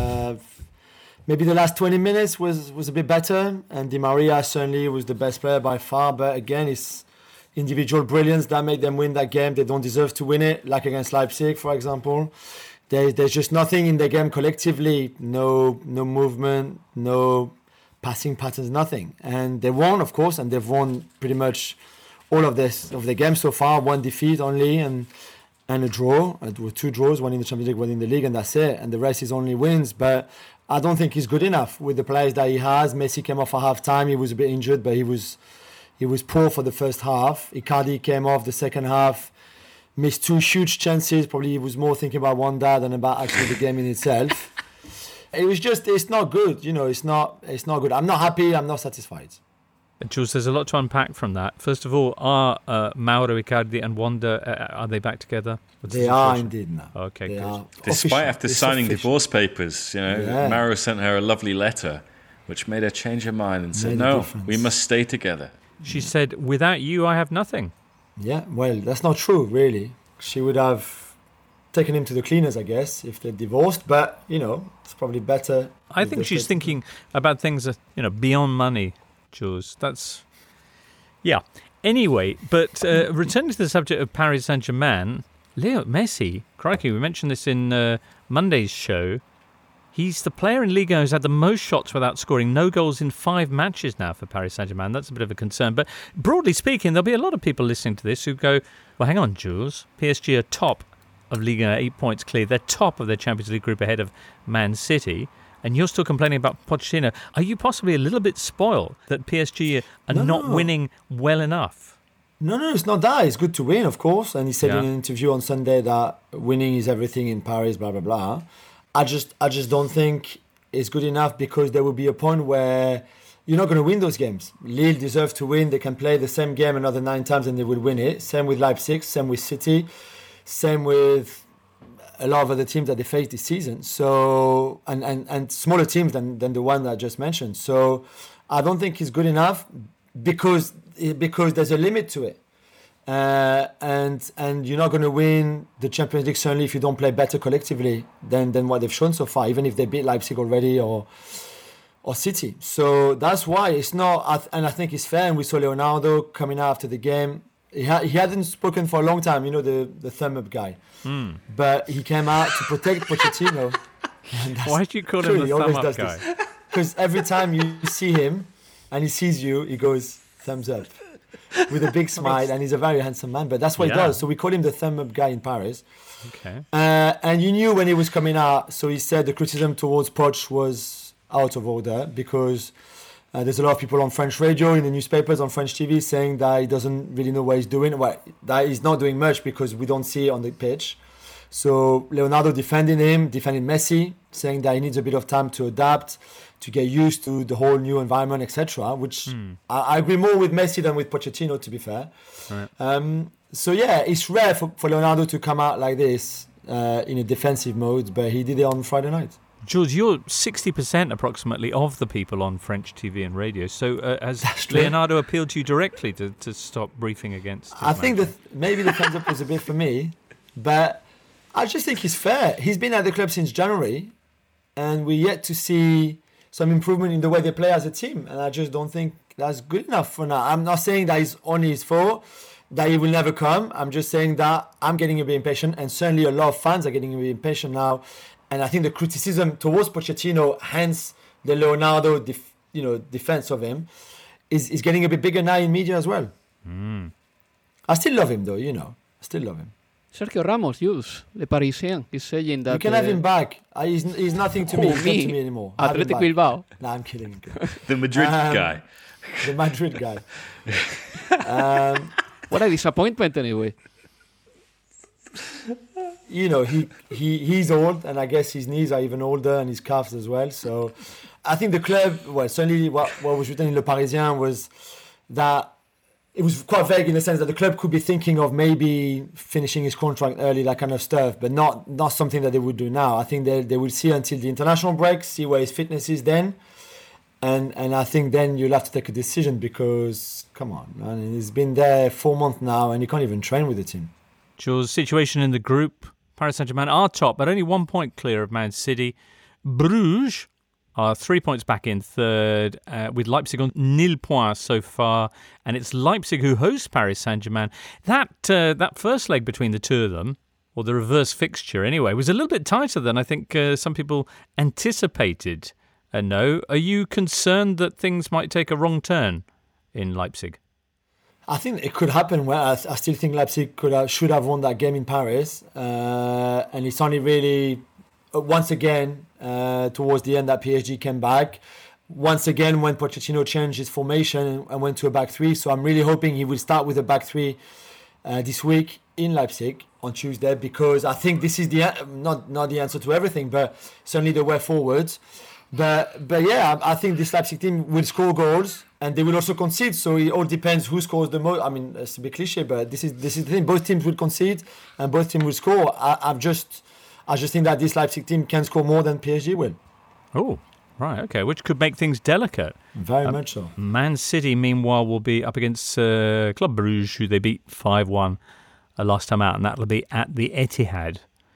Maybe the last 20 minutes was a bit better, and Di Maria certainly was the best player by far. But again, it's individual brilliance that made them win that game. They don't deserve to win it, like against Leipzig, for example. There's just nothing in the game collectively. No movement, no passing patterns, nothing. And they won, of course, and they've won pretty much all of the games so far. One defeat only, and a draw. Two draws, one in the Champions League, one in the league, and that's it. And the rest is only wins. But I don't think he's good enough with the players that he has. Messi came off at half-time. He was a bit injured, but he was poor for the first half. Icardi came off the second half, missed two huge chances. Probably he was more thinking about Wanda than about actually the game in itself. It's not good. It's not good. I'm not happy. I'm not satisfied. Jules, there's a lot to unpack from that. First of all, are Mauro Icardi and Wanda, are they back together? They are indeed now. Okay, good. Despite after signing divorce papers, Mauro sent her a lovely letter, which made her change her mind and said, "No, we must stay together." She said, "Without you, I have nothing." Yeah, well, that's not true, really. She would have taken him to the cleaners, I guess, if they're divorced. But, it's probably better. I think she's thinking about things that, beyond money, Jules. That's... Yeah. Anyway, but returning to the subject of Paris Saint-Germain, Leo Messi, crikey, we mentioned this in Monday's show. He's the player in Ligue 1 who's had the most shots without scoring. No goals in 5 matches now for Paris Saint-Germain. That's a bit of a concern. But broadly speaking, there'll be a lot of people listening to this who go, well, hang on, Jules. PSG are top of Ligue 1, 8 points clear. They're top of their Champions League group ahead of Man City. And you're still complaining about Pochettino. Are you possibly a little bit spoiled that PSG are not winning well enough? No, it's not that. It's good to win, of course. And he said in an interview on Sunday that winning is everything in Paris, blah, blah, blah. I just don't think it's good enough, because there will be a point where you're not going to win those games. Lille deserve to win. They can play the same game another 9 times and they will win it. Same with Leipzig, same with City, same with a lot of other teams that they face this season. So and smaller teams than the one that I just mentioned. So I don't think it's good enough because there's a limit to it. and you're not going to win the Champions League certainly if you don't play better collectively than what they've shown so far, even if they beat Leipzig already or City. So that's why it's not, and I think it's fair. And we saw Leonardo coming out after the game. He hadn't spoken for a long time, the thumb up guy. But he came out to protect Pochettino. Why do you call him the thumb up guy? Because every time you see him and he sees you, he goes thumbs up with a big smile, and he's a very handsome man. But that's what he does. So we call him the thumb up guy in Paris. Okay. And you knew when he was coming out. So he said the criticism towards Poch was out of order because there's a lot of people on French radio, in the newspapers, on French TV saying that he doesn't really know what he's doing. Well, that he's not doing much because we don't see it on the pitch. So Leonardo defending Messi, saying that he needs a bit of time to adapt, to get used to the whole new environment, etc. Which I agree more with Messi than with Pochettino, to be fair. Right. So yeah, it's rare for Leonardo to come out like this in a defensive mode, but he did it on Friday night. Jules, you're 60% approximately of the people on French TV and radio. So has Leonardo appealed to you directly to stop briefing against? I think that maybe the thumbs up was a bit for me, but I just think he's fair. He's been at the club since January, and we're yet to see some improvement in the way they play as a team. And I just don't think that's good enough for now. I'm not saying that it's only his fault, that he will never come. I'm just saying that I'm getting a bit impatient, and certainly a lot of fans are getting a bit impatient now. And I think the criticism towards Pochettino, hence the Leonardo defense of him, is getting a bit bigger now in media as well. I still love him though, I still love him. Sergio Ramos, Jules, Le Parisien, is saying that... You can have him back. He's nothing to me. He's not to me anymore. Athletic Bilbao. No, I'm kidding. The Madrid guy. The Madrid guy. What a disappointment anyway. He's old, and I guess his knees are even older, and his calves as well. So I think the club, certainly what was written in Le Parisien was that it was quite vague in the sense that the club could be thinking of maybe finishing his contract early, that kind of stuff, but not something that they would do now. I think they will see until the international break, see where his fitness is then. And I think then you'll have to take a decision because, come on, he's been there 4 months now and he can't even train with the team. Jules, situation in the group. Paris Saint-Germain are top, but only 1 point clear of Man City. Bruges are 3 points back in third, with Leipzig on 0 points so far. And it's Leipzig who hosts Paris Saint-Germain. That first leg between the two of them, or the reverse fixture anyway, was a little bit tighter than I think some people anticipated. No, are you concerned that things might take a wrong turn in Leipzig? I think it could happen. I still think Leipzig should have won that game in Paris. And it's only really, once again, towards the end that PSG came back. Once again, when Pochettino changed his formation and went to a back three. So I'm really hoping he will start with a back three this week in Leipzig on Tuesday, because I think this is not the answer to everything, but certainly the way forward. But yeah, I think this Leipzig team will score goals and they will also concede. So it all depends who scores the most. I mean, it's a bit cliche, but this is the thing. Both teams will concede and both teams will score. I just think that this Leipzig team can score more than PSG will. Oh, right, okay, which could make things delicate. Very much so. Man City, meanwhile, will be up against Club Bruges, who they beat 5-1 last time out, and that'll be at the Etihad.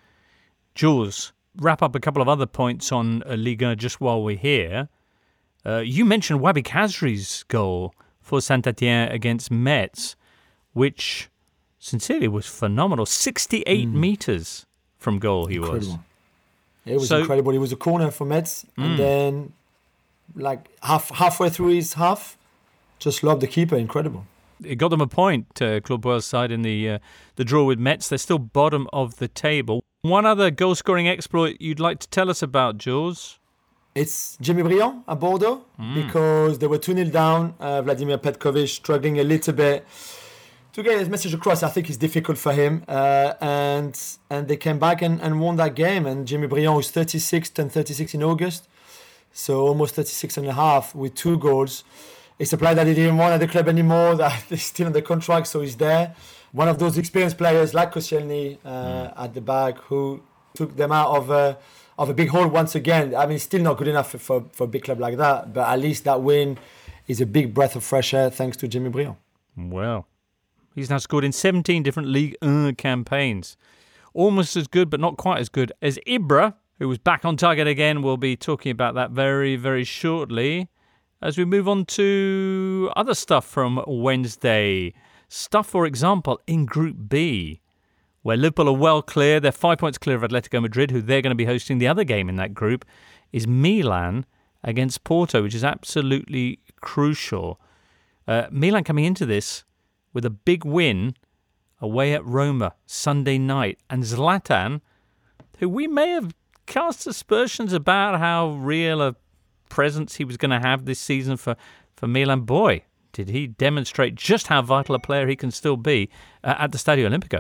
Jules, wrap up a couple of other points on Liga just while we're here. You mentioned Wabi Kazri's goal for Saint-Étienne against Metz, which sincerely was phenomenal. 68 metres from goal he incredible. Was. It was incredible. It was a corner for Metz, and then like halfway through his half, just lobbed the keeper. Incredible. It got them a point, Claude Puel's side, in the draw with Metz. They're still bottom of the table. One other goal-scoring exploit you'd like to tell us about, Jules? It's Jimmy Briand at Bordeaux, because they were 2-0 down. Vladimir Petkovic struggling a little bit to get his message across. I think it's difficult for him. And they came back and won that game. And Jimmy Briand was 36, turned 36 in August. So almost 36 and a half with 2 goals. It's a player that he didn't want at the club anymore, that he's still on the contract, so he's there. One of those experienced players like Koscielny at the back, who took them out of a big hole once again. I mean, it's still not good enough for a big club like that, but at least that win is a big breath of fresh air thanks to Jimmy Briand. Well, He's now scored in 17 different Ligue 1 campaigns. Almost as good, but not quite as good as Ibra, who was back on target again. We'll be talking about that very, very shortly as we move on to other stuff from Wednesday. Stuff, for example, in Group B, where Liverpool are well clear. They're 5 points clear of Atletico Madrid, who they're going to be hosting. The other game in that group is Milan against Porto, which is absolutely crucial. Milan coming into this with a big win away at Roma Sunday night. And Zlatan, who we may have cast aspersions about how real a presence he was going to have this season for Milan. Boy, did he demonstrate just how vital a player he can still be at the Stadio Olimpico.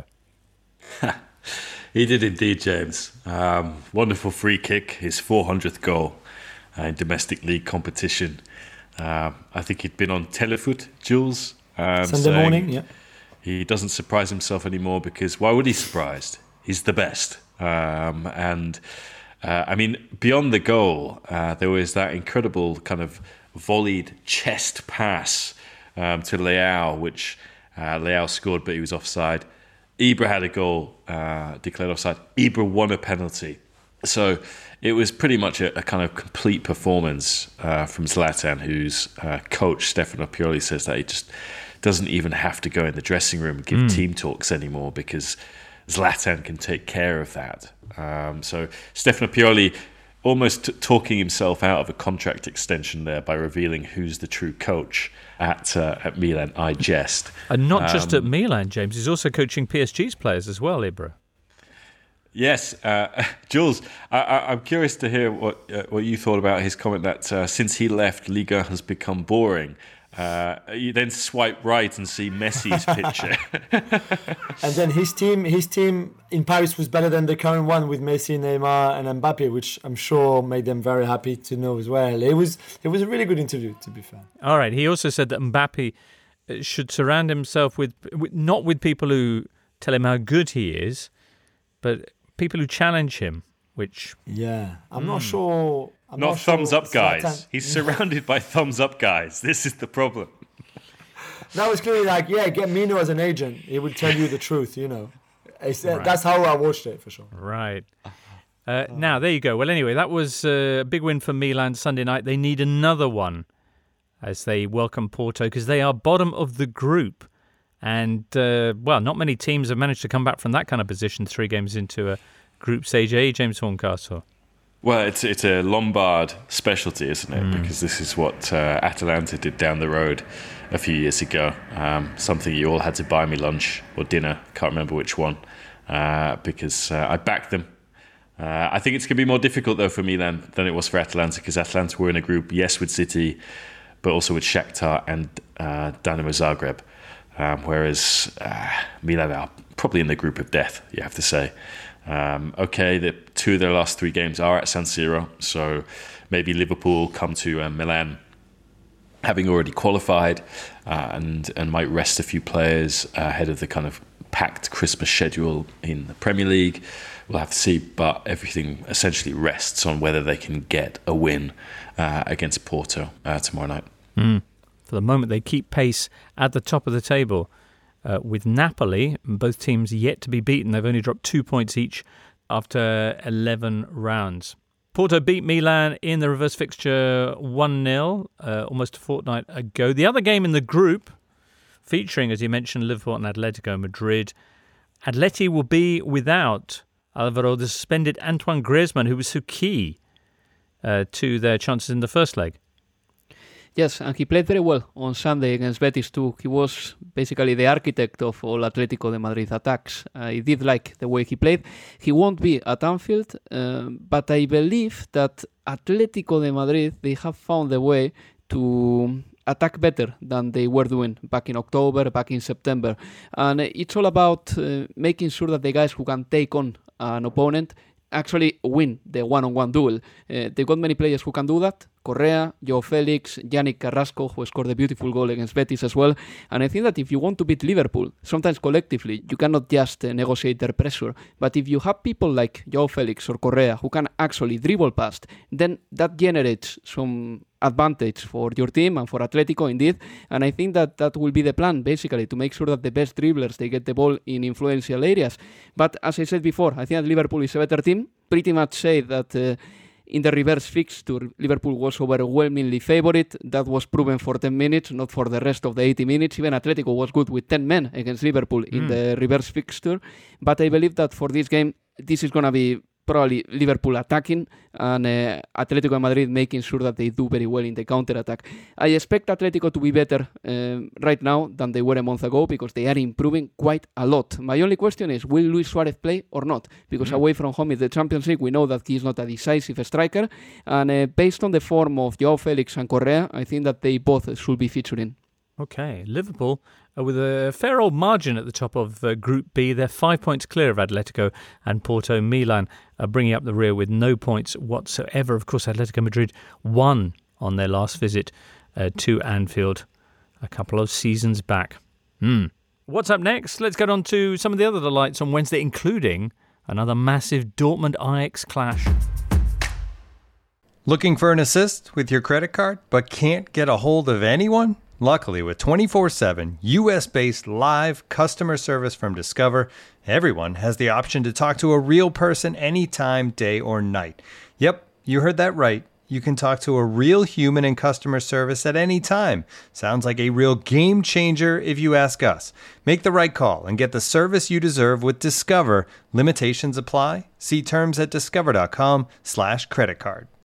He did indeed, James. Wonderful free kick, his 400th goal in domestic league competition. I think he'd been on Telefoot, Jules. Sunday morning, yeah. He doesn't surprise himself anymore because why would he surprised? He's the best. I mean, beyond the goal, there was that incredible kind of volleyed chest pass to Leao, which Leao scored, but he was offside. Ibra had a goal declared offside. Ibra won a penalty. So it was pretty much a kind of complete performance from Zlatan, whose coach, Stefano Pioli, says that he just doesn't even have to go in the dressing room and give team talks anymore because Zlatan can take care of that. So Stefano Pioli almost talking himself out of a contract extension there by revealing who's the true coach at Milan. I jest. And not just at Milan, James. He's also coaching PSG's players as well, Ibra. Yes. Jules, I'm curious to hear what you thought about his comment that since he left, Liga has become boring. You then swipe right and see Messi's picture. And then his team in Paris was better than the current one with Messi, Neymar and Mbappe, which I'm sure made them very happy to know as well. It was a really good interview, to be fair. All right. He also said that Mbappe should surround himself with not with people who tell him how good he is, but people who challenge him, which... Yeah, I'm not sure... Not thumbs up guys. He's surrounded by thumbs up guys. This is the problem. That was clearly like, get Mino as an agent. He would tell you the truth, you know. Right. That's how I watched it, for sure. Right. Now, there you go. Well, anyway, that was a big win for Milan Sunday night. They need another one as they welcome Porto because they are bottom of the group. And, not many teams have managed to come back from that kind of position 3 games into a group stage A, James Horncastle. Well, it's a Lombard specialty, isn't it? Because this is what Atalanta did down the road a few years ago. Something you all had to buy me lunch or dinner. Can't remember which one. Because I backed them. I think it's going to be more difficult, though, for Milan than it was for Atalanta. Because Atalanta were in a group, yes, with City, but also with Shakhtar and Dinamo Zagreb. Whereas Milan are probably in the group of death, you have to say. The 2 of their last 3 games are at San Siro, so maybe Liverpool come to Milan having already qualified and might rest a few players ahead of the kind of packed Christmas schedule in the Premier League. We'll have to see, but everything essentially rests on whether they can get a win against Porto tomorrow night. For the moment, they keep pace at the top of the table. With Napoli, both teams yet to be beaten. They've only dropped 2 points each after 11 rounds. Porto beat Milan in the reverse fixture 1-0 almost a fortnight ago. The other game in the group, featuring, as you mentioned, Liverpool and Atletico Madrid. Atleti will be without Alvaro, the suspended Antoine Griezmann, who was so key to their chances in the first leg. Yes, and he played very well on Sunday against Betis too. He was basically the architect of all Atletico de Madrid attacks. I did like the way he played. He won't be at Anfield, but I believe that Atletico de Madrid, they have found a way to attack better than they were doing back in October, back in September. And it's all about making sure that the guys who can take on an opponent actually win the one-on-one duel. They got many players who can do that. Correa, Joao Felix, Yannick Carrasco, who scored a beautiful goal against Betis as well. And I think that if you want to beat Liverpool, sometimes collectively, you cannot just negotiate their pressure. But if you have people like Joao Felix or Correa who can actually dribble past, then that generates some advantage for your team and for Atletico indeed. And I think that that will be the plan, basically, to make sure that the best dribblers, they get the ball in influential areas. But as I said before, I think that Liverpool is a better team. Pretty much say that in the reverse fixture, Liverpool was overwhelmingly favourite. That was proven for 10 minutes, not for the rest of the 80 minutes. Even Atletico was good with 10 men against Liverpool in the reverse fixture. But I believe that for this game, this is going to be probably Liverpool attacking and Atletico de Madrid making sure that they do very well in the counter-attack. I expect Atletico to be better right now than they were a month ago because they are improving quite a lot. My only question is, will Luis Suarez play or not? Because away from home in the Champions League, we know that he is not a decisive striker. And based on the form of Joao Felix and Correa, I think that they both should be featuring. Okay, Liverpool, with a fair old margin at the top of Group B, they're 5 points clear of Atletico and Porto. Milan are bringing up the rear with no points whatsoever. Of course, Atletico Madrid won on their last visit to Anfield a couple of seasons back. What's up next? Let's get on to some of the other delights on Wednesday, including another massive Dortmund-Ajax clash. Looking for an assist with your credit card, but can't get a hold of anyone? Luckily, with 24/7 US-based live customer service from Discover, everyone has the option to talk to a real person anytime, day or night. Yep, you heard that right. You can talk to a real human in customer service at any time. Sounds like a real game changer if you ask us. Make the right call and get the service you deserve with Discover. Limitations apply. See terms at discover.com/creditcard.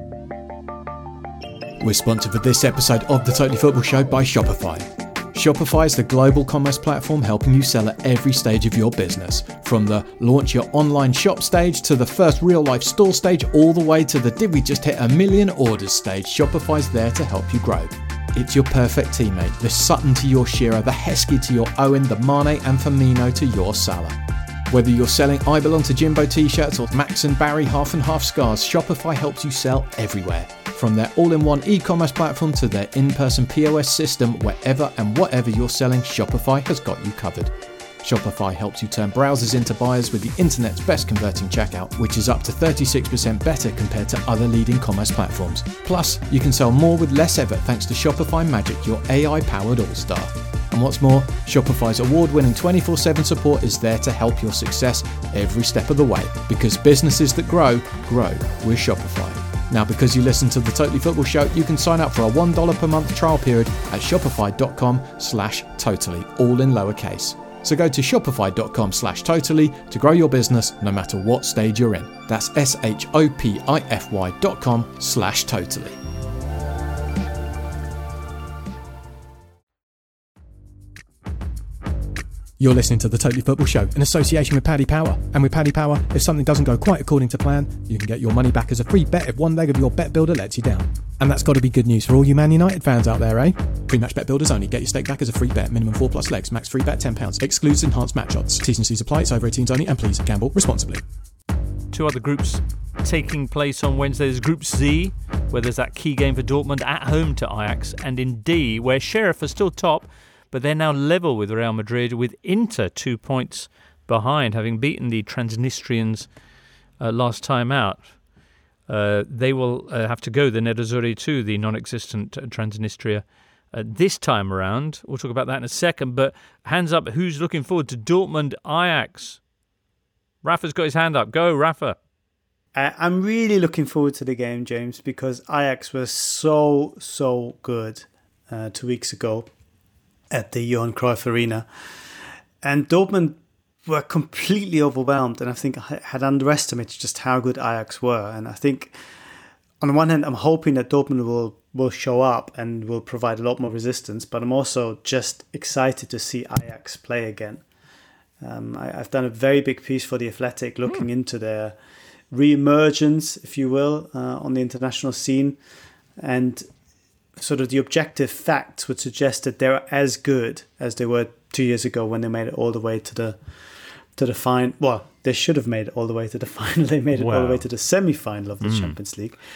We're sponsored for this episode of the Totally Football Show by Shopify. Shopify is the global commerce platform helping you sell at every stage of your business. From the launch your online shop stage to the first real life store stage, all the way to the did we just hit 1 million orders stage, Shopify's there to help you grow. It's your perfect teammate, the Sutton to your Shearer, the Heskey to your Owen, the Mane and Firmino to your Salah. Whether you're selling I Belong to Jimbo t-shirts or Max and Barry half and half scarves, Shopify helps you sell everywhere. From their all-in-one e-commerce platform to their in-person POS system, wherever and whatever you're selling, Shopify has got you covered. Shopify helps you turn browsers into buyers with the internet's best converting checkout, which is up to 36% better compared to other leading commerce platforms. Plus, you can sell more with less effort thanks to Shopify Magic, your AI-powered all-star. And what's more, Shopify's award-winning 24/7 support is there to help your success every step of the way. Because businesses that grow with Shopify. Now, because you listen to the Totally Football Show, you can sign up for a $1 per month trial period at shopify.com/totally, all in lowercase. So go to shopify.com/totally to grow your business no matter what stage you're in. That's shopify.com/totally. You're listening to the Totally Football Show in association with Paddy Power. And with Paddy Power, if something doesn't go quite according to plan, you can get your money back as a free bet if one leg of your bet builder lets you down. And that's got to be good news for all you Man United fans out there, eh? Pre-match bet builders only. Get your stake back as a free bet. Minimum 4+ legs. Max free bet £10. Excludes enhanced match odds. T's and C's apply. It's over 18s only. And please gamble responsibly. Two other groups taking place on Wednesday. There's Group Z, where there's that key game for Dortmund at home to Ajax. And in D, where Sheriff are still top, but they're now level with Real Madrid, with Inter 2 points behind, having beaten the Transnistrians last time out. They will have to go, the Nerazzurri, to the non-existent Transnistria this time around. We'll talk about that in a second, but hands up, who's looking forward to Dortmund-Ajax? Rafa's got his hand up. Go, Rafa. I'm really looking forward to the game, James, because Ajax was so good 2 weeks ago at the Johan Cruyff Arena. And Dortmund were completely overwhelmed, and I think I had underestimated just how good Ajax were. And I think, on the one hand, I'm hoping that Dortmund will show up and will provide a lot more resistance, but I'm also just excited to see Ajax play again. I've done a very big piece for The Athletic looking into their re-emergence, if you will, on the international scene. And sort of the objective facts would suggest that they're as good as they were 2 years ago when they made it all the way to the final. Well, they should have made it all the way to the final. They made it all the way to the semi-final of the Champions League.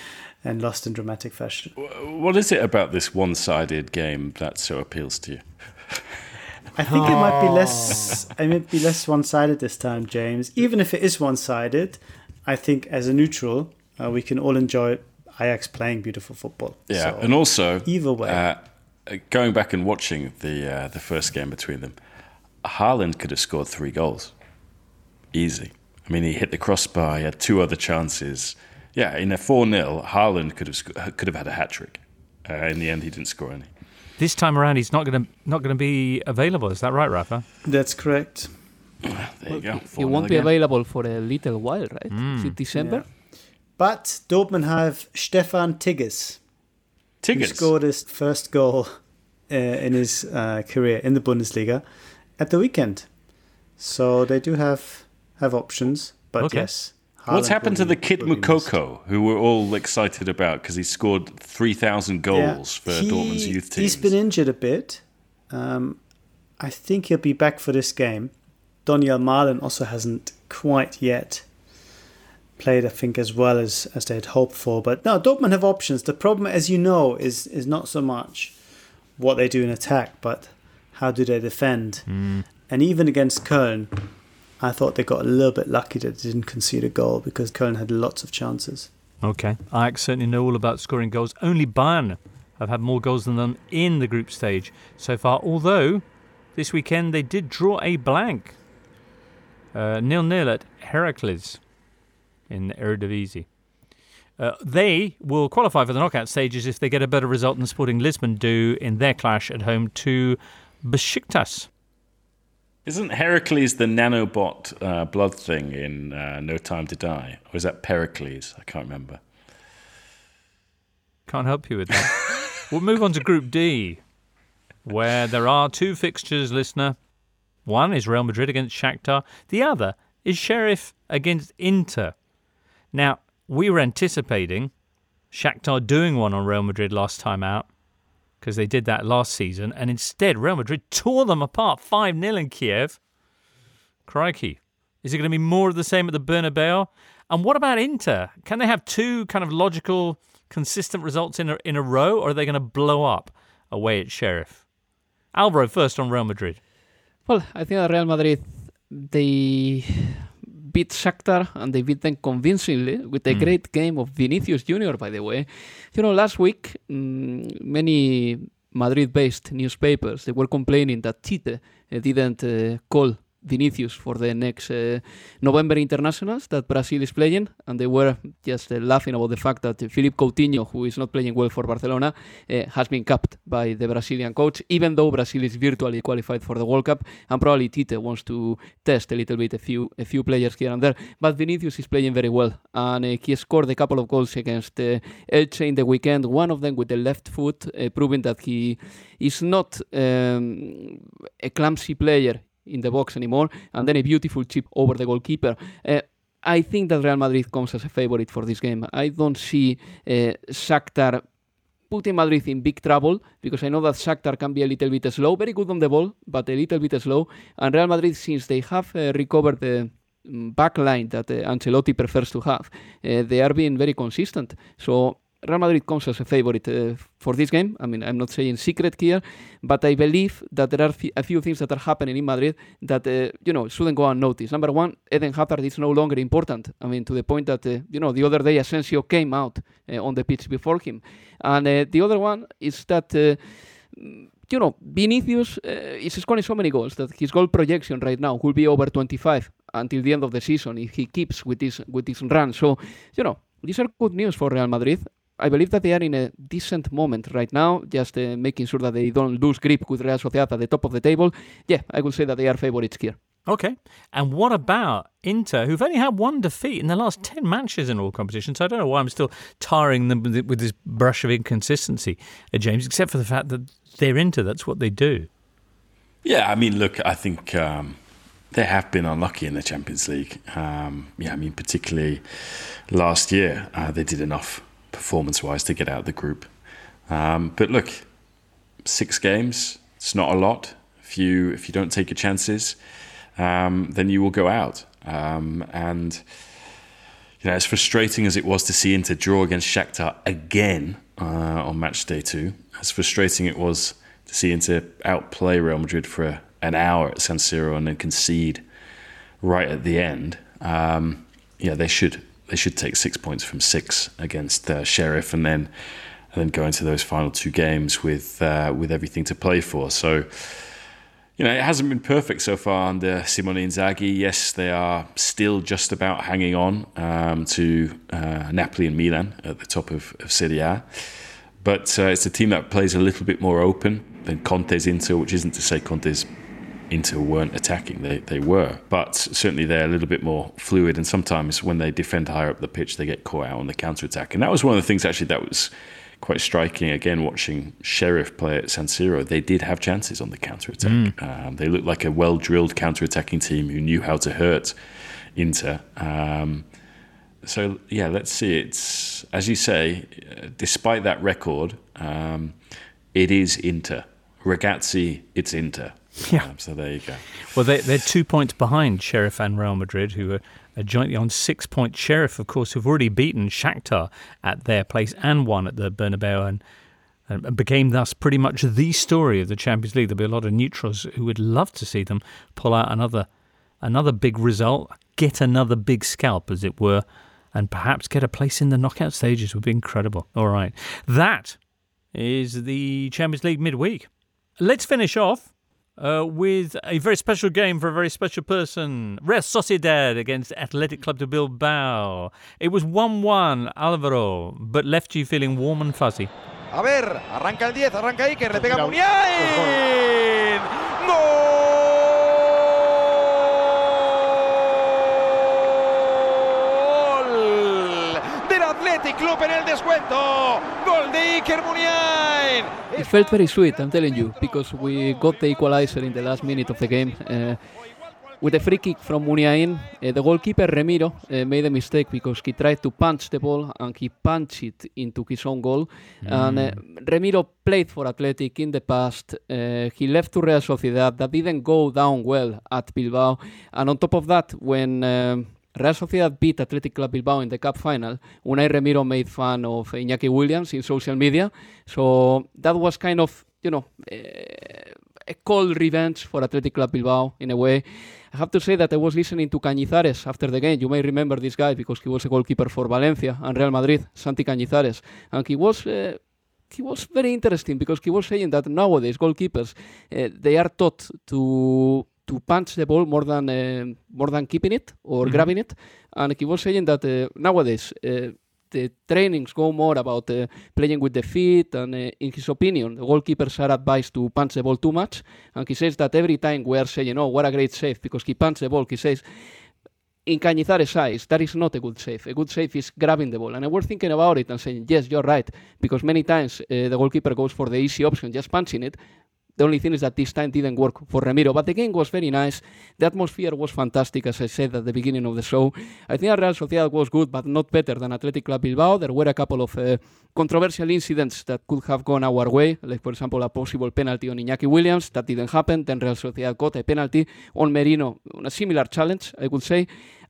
and lost in dramatic fashion. What is it about this one-sided game that so appeals to you? I think it might be less one-sided this time, James. Even if it is one-sided, I think as a neutral, we can all enjoy Ajax playing beautiful football. Yeah, so, and also either way, going back and watching the first game between them, Haaland could have scored 3 goals, easy. I mean, he hit the crossbar. He had 2 other chances. Yeah, in a 4-0, Haaland could have had a hat trick. In the end, he didn't score any. This time around, he's not going to be available. Is that right, Rafa? That's correct. There you go. He won't be available for a little while, right? Is it December? Yeah. But Dortmund have Stefan Tigges. Who scored his first goal in his career in the Bundesliga at the weekend. So they do have options, but yes. What's happened to the Kid Moukoko, who we're all excited about because he scored 3,000 goals for Dortmund's youth teams? He's been injured a bit. I think he'll be back for this game. Daniel Malen also hasn't quite yet played, I think, as well as they had hoped for. But no, Dortmund have options. The problem, as you know, is not so much what they do in attack, but how do they defend. And even against Köln, I thought they got a little bit lucky that they didn't concede a goal because Köln had lots of chances. Okay. Ajax certainly know all about scoring goals. Only Bayern have had more goals than them in the group stage so far, although this weekend they did draw a blank. 0-0 at Heracles in the Eredivisie. They will qualify for the knockout stages if they get a better result than Sporting Lisbon do in their clash at home to Besiktas. Isn't Heracles the nanobot blood thing in No Time to Die? Or is that Pericles? I can't remember. Can't help you with that. We'll move on to Group D, where there are 2 fixtures, listener. One is Real Madrid against Shakhtar. The other is Sheriff against Inter. Now, we were anticipating Shakhtar doing one on Real Madrid last time out, because they did that last season, and instead Real Madrid tore them apart 5-0 in Kiev. Crikey. Is it going to be more of the same at the Bernabeu? And what about Inter? Can they have 2 kind of logical, consistent results in a row, or are they going to blow up away at Sheriff? Alvaro, first on Real Madrid. Well, I think that Real Madrid, they beat Shakhtar and they beat them convincingly with a great game of Vinicius Junior, by the way. You know, last week, many Madrid-based newspapers, they were complaining that Tite didn't call Vinicius for the next November internationals that Brazil is playing, and they were just laughing about the fact that Philippe Coutinho, who is not playing well for Barcelona, has been capped by the Brazilian coach, even though Brazil is virtually qualified for the World Cup, and probably Tite wants to test a little bit a few players here and there. But Vinicius is playing very well, and he scored a couple of goals against Elche in the weekend, one of them with the left foot, proving that he is not a clumsy player in the box anymore, and then a beautiful chip over the goalkeeper. I think that Real Madrid comes as a favorite for this game. I don't see Shakhtar putting Madrid in big trouble, because I know that Shakhtar can be a little bit slow, very good on the ball, but a little bit slow. And Real Madrid, since they have recovered the back line that Ancelotti prefers to have, they are being very consistent. So Real Madrid comes as a favorite for this game. I mean, I'm not saying secret here, but I believe that there are a few things that are happening in Madrid that, shouldn't go unnoticed. Number one, Eden Hazard is no longer important. I mean, to the point that, the other day Asensio came out on the pitch before him. And the other one is that, Vinicius is scoring so many goals that his goal projection right now will be over 25 until the end of the season if he keeps with this run. So, these are good news for Real Madrid. I believe that they are in a decent moment right now, just making sure that they don't lose grip with Real Sociedad at the top of the table. Yeah, I would say that they are favourites here. Okay. And what about Inter, who've only had 1 defeat in the last 10 matches in all competitions? So I don't know why I'm still tarring them with this brush of inconsistency, James, except for the fact that they're Inter. That's what they do. Yeah, I mean, look, I think they have been unlucky in the Champions League. Particularly last year, they did enough performance-wise to get out of the group. But look, 6 games, it's not a lot. If you don't take your chances, then you will go out. as frustrating as it was to see Inter draw against Shakhtar again on match day 2, as frustrating it was to see Inter outplay Real Madrid for an hour at San Siro and then concede right at the end. They should take 6 points from 6 against Sheriff and then go into those final 2 games with everything to play for. So, it hasn't been perfect so far under Simone Inzaghi. Yes, they are still just about hanging on to Napoli and Milan at the top of Serie A. But it's a team that plays a little bit more open than Conte's Inter, which isn't to say Conte's Inter weren't attacking. They were. But certainly they're a little bit more fluid. And sometimes when they defend higher up the pitch, they get caught out on the counter-attack. And that was one of the things, actually, that was quite striking. Again, watching Sheriff play at San Siro, they did have chances on the counter-attack. They looked like a well-drilled counter-attacking team who knew how to hurt Inter. So, let's see. It's, as you say, despite that record, it is Inter. Ragazzi, it's Inter. Yeah. So there you go. Well, they're 2 points behind Sheriff and Real Madrid, who are jointly on 6 points. Sheriff, of course, who've already beaten Shakhtar at their place and won at the Bernabeu and became thus pretty much the story of the Champions League. There'll be a lot of neutrals who would love to see them pull out another big result, get another big scalp, as it were, and perhaps get a place in the knockout stages. Would be incredible. All right. That is the Champions League midweek. Let's finish off with a very special game for a very special person. Real Sociedad against Athletic Club de Bilbao. It was 1-1, Álvaro, but left you feeling warm and fuzzy. A ver, arranca el 10, arranca Iker, le pega Muniain. ¡Gol! Del Athletic Club en el descuento. Gol de Iker Muniain. It felt very sweet, I'm telling you, because we got the equalizer in the last minute of the game. With a free kick from Muniain, the goalkeeper Remiro made a mistake because he tried to punch the ball and he punched it into his own goal. And Remiro played for Athletic in the past. He left to Real Sociedad. That didn't go down well at Bilbao. And on top of that, when Real Sociedad beat Athletic Club Bilbao in the cup final, Unai Remiro made fun of Iñaki Williams in social media. So that was kind of, a cold revenge for Athletic Club Bilbao in a way. I have to say that I was listening to Cañizares after the game. You may remember this guy because he was a goalkeeper for Valencia and Real Madrid, Santi Cañizares. And he was very interesting because he was saying that nowadays goalkeepers, they are taught to punch the ball more than keeping it or grabbing it. And he was saying that nowadays the trainings go more about playing with the feet, and in his opinion, the goalkeepers are advised to punch the ball too much. And he says that every time we are saying, oh, what a great save, because he punched the ball, he says, in Cañizares' eyes, that is not a good save. A good save is grabbing the ball. And I was thinking about it and saying, yes, you're right, because many times the goalkeeper goes for the easy option, just punching it. The only thing is that this time didn't work for Remiro. But the game was very nice. The atmosphere was fantastic, as I said at the beginning of the show. I think Real Sociedad was good, but not better than Athletic Club Bilbao. There were a couple of controversial incidents that could have gone our way, like, for example, a possible penalty on Iñaki Williams. That didn't happen. Then Real Sociedad got a penalty on Merino, on a similar challenge, I would say.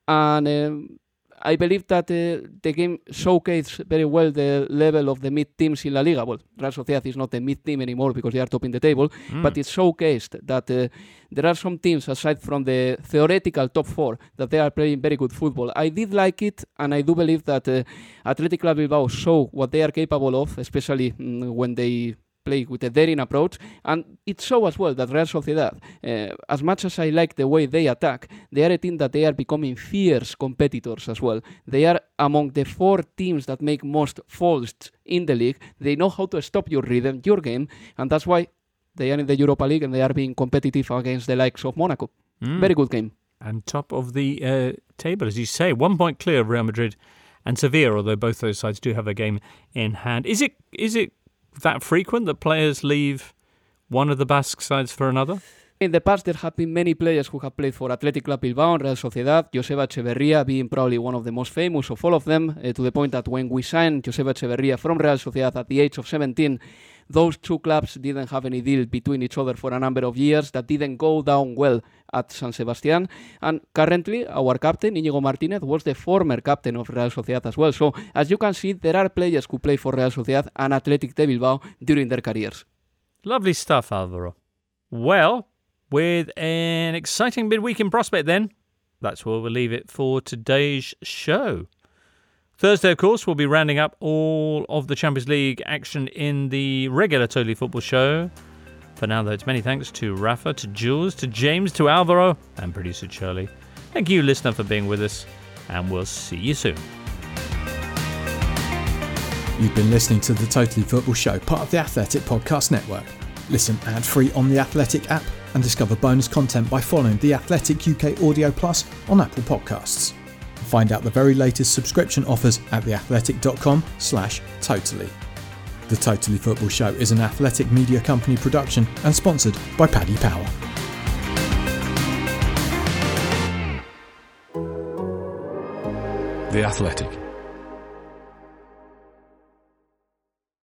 And I believe that the game showcased very well the level of the mid-teams in La Liga. Well, Real Sociedad is not a mid-team anymore because they are topping the table, but it showcased that there are some teams, aside from the theoretical top 4, that they are playing very good football. I did like it, and I do believe that Athletic Club Bilbao show what they are capable of, especially when they play with a daring approach, and it shows as well that Real Sociedad, as much as I like the way they attack, they are a team that they are becoming fierce competitors as well. They are among the 4 teams that make most faults in the league. They know how to stop your rhythm, your game, and that's why they are in the Europa League and they are being competitive against the likes of Monaco. Very good game. And top of the table, as you say, 1 point clear of Real Madrid and Sevilla, although both those sides do have a game in hand. Is it that frequent that players leave one of the Basque sides for another? In the past, there have been many players who have played for Athletic Club Bilbao and Real Sociedad, Joseba Echeverría being probably one of the most famous of all of them, to the point that when we signed Joseba Echeverría from Real Sociedad at the age of 17, those two clubs didn't have any deal between each other for a number of years. That didn't go down well at San Sebastián. And currently, our captain, Íñigo Martínez, was the former captain of Real Sociedad as well. So, as you can see, there are players who play for Real Sociedad and Athletic de Bilbao during their careers. Lovely stuff, Alvaro. Well, with an exciting midweek in prospect then, that's where we'll leave it for today's show. Thursday, of course, we'll be rounding up all of the Champions League action in the regular Totally Football show. For now, though, it's many thanks to Rafa, to Jules, to James, to Alvaro, and producer Charlie. Thank you, listener, for being with us, and we'll see you soon. You've been listening to the Totally Football show, part of the Athletic Podcast Network. Listen ad-free on the Athletic app and discover bonus content by following the Athletic UK Audio Plus on Apple Podcasts. Find out the very latest subscription offers at theathletic.com/totally. The Totally Football show is an Athletic Media Company production and sponsored by Paddy Power. The Athletic.